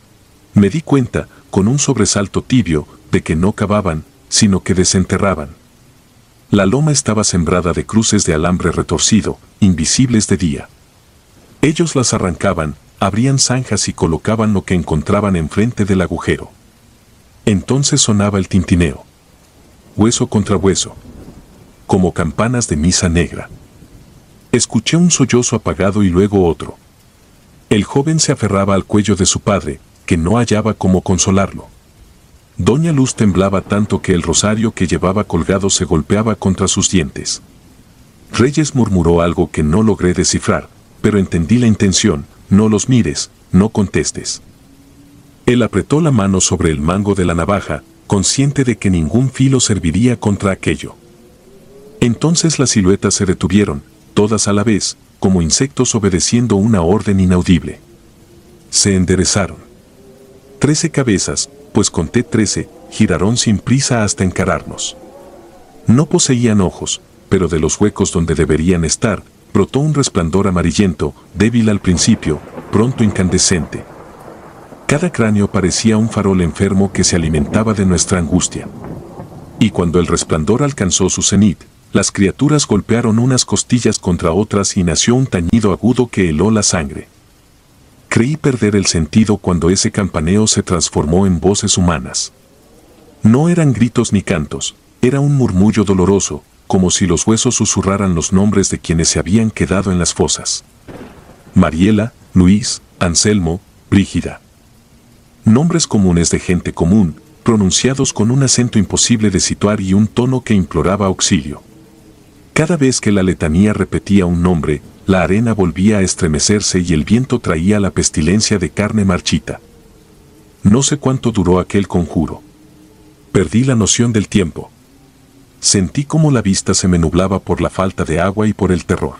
Me di cuenta, con un sobresalto tibio, de que no cavaban, sino que desenterraban. La loma estaba sembrada de cruces de alambre retorcido, invisibles de día. Ellos las arrancaban, abrían zanjas y colocaban lo que encontraban enfrente del agujero. Entonces sonaba el tintineo. Hueso contra hueso. Como campanas de misa negra. Escuché un sollozo apagado y luego otro. El joven se aferraba al cuello de su padre, que no hallaba cómo consolarlo. Doña Luz temblaba tanto que el rosario que llevaba colgado se golpeaba contra sus dientes. Reyes murmuró algo que no logré descifrar, pero entendí la intención: no los mires, no contestes. Él apretó la mano sobre el mango de la navaja, consciente de que ningún filo serviría contra aquello. Entonces las siluetas se detuvieron, todas a la vez, como insectos obedeciendo una orden inaudible. Se enderezaron. Trece cabezas, pues conté trece, giraron sin prisa hasta encararnos. No poseían ojos, pero de los huecos donde deberían estar, brotó un resplandor amarillento, débil al principio, pronto incandescente. Cada cráneo parecía un farol enfermo que se alimentaba de nuestra angustia. Y cuando el resplandor alcanzó su cenit, las criaturas golpearon unas costillas contra otras y nació un tañido agudo que heló la sangre. Creí perder el sentido cuando ese campaneo se transformó en voces humanas. No eran gritos ni cantos, era un murmullo doloroso, como si los huesos susurraran los nombres de quienes se habían quedado en las fosas. Mariela, Luis, Anselmo, Brígida. Nombres comunes de gente común, pronunciados con un acento imposible de situar y un tono que imploraba auxilio. Cada vez que la letanía repetía un nombre, la arena volvía a estremecerse y el viento traía la pestilencia de carne marchita. No sé cuánto duró aquel conjuro. Perdí la noción del tiempo. Sentí como la vista se me nublaba por la falta de agua y por el terror.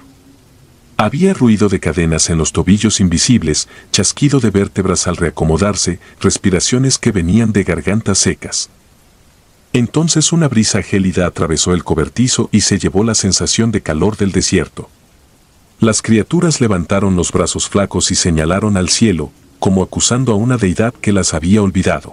Había ruido de cadenas en los tobillos invisibles, chasquido de vértebras al reacomodarse, respiraciones que venían de gargantas secas. Entonces una brisa gélida atravesó el cobertizo y se llevó la sensación de calor del desierto. Las criaturas levantaron los brazos flacos y señalaron al cielo, como acusando a una deidad que las había olvidado.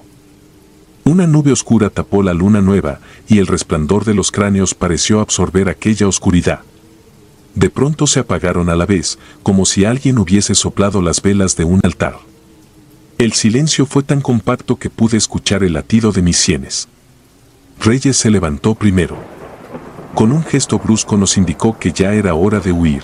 Una nube oscura tapó la luna nueva, y el resplandor de los cráneos pareció absorber aquella oscuridad. De pronto se apagaron a la vez, como si alguien hubiese soplado las velas de un altar. El silencio fue tan compacto que pude escuchar el latido de mis sienes. Reyes se levantó primero. Con un gesto brusco nos indicó que ya era hora de huir.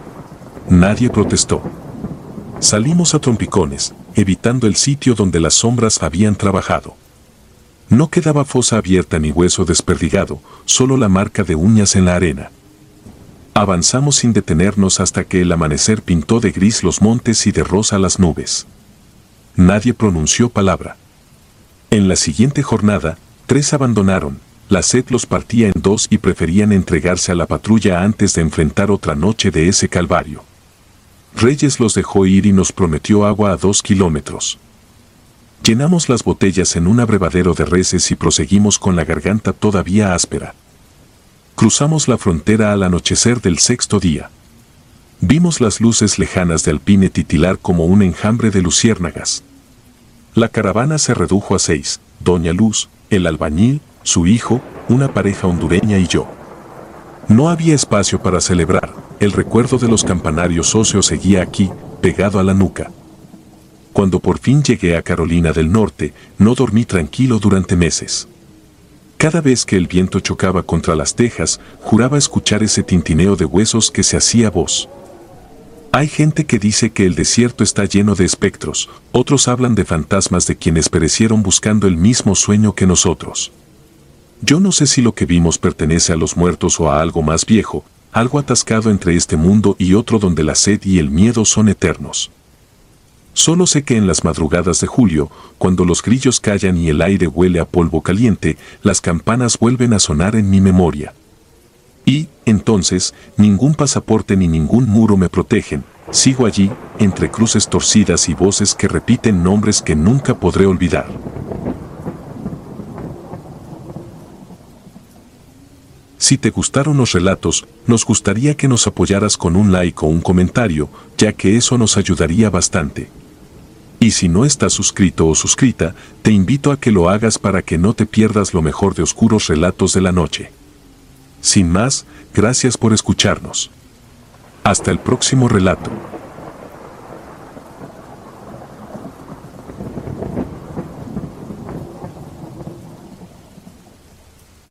Nadie protestó. Salimos a trompicones, evitando el sitio donde las sombras habían trabajado. No quedaba fosa abierta ni hueso desperdigado, solo la marca de uñas en la arena. Avanzamos sin detenernos hasta que el amanecer pintó de gris los montes y de rosa las nubes. Nadie pronunció palabra. En la siguiente jornada, tres abandonaron, la sed los partía en dos y preferían entregarse a la patrulla antes de enfrentar otra noche de ese calvario. Reyes los dejó ir y nos prometió agua a dos kilómetros. Llenamos las botellas en un abrevadero de reses y proseguimos con la garganta todavía áspera. Cruzamos la frontera al anochecer del sexto día. Vimos las luces lejanas de Alpine titilar como un enjambre de luciérnagas. La caravana se redujo a seis: Doña Luz, el albañil, su hijo, una pareja hondureña y yo. No había espacio para celebrar, el recuerdo de los campanarios óseos seguía aquí, pegado a la nuca. Cuando por fin llegué a Carolina del Norte, no dormí tranquilo durante meses. Cada vez que el viento chocaba contra las tejas, juraba escuchar ese tintineo de huesos que se hacía voz. Hay gente que dice que el desierto está lleno de espectros, otros hablan de fantasmas de quienes perecieron buscando el mismo sueño que nosotros. Yo no sé si lo que vimos pertenece a los muertos o a algo más viejo, algo atascado entre este mundo y otro donde la sed y el miedo son eternos. Solo sé que en las madrugadas de julio, cuando los grillos callan y el aire huele a polvo caliente, las campanas vuelven a sonar en mi memoria. Y, entonces, ningún pasaporte ni ningún muro me protegen, sigo allí, entre cruces torcidas y voces que repiten nombres que nunca podré olvidar. Si te gustaron los relatos, nos gustaría que nos apoyaras con un like o un comentario, ya que eso nos ayudaría bastante. Y si no estás suscrito o suscrita, te invito a que lo hagas para que no te pierdas lo mejor de Oscuros Relatos de la Noche. Sin más, gracias por escucharnos. Hasta el próximo relato.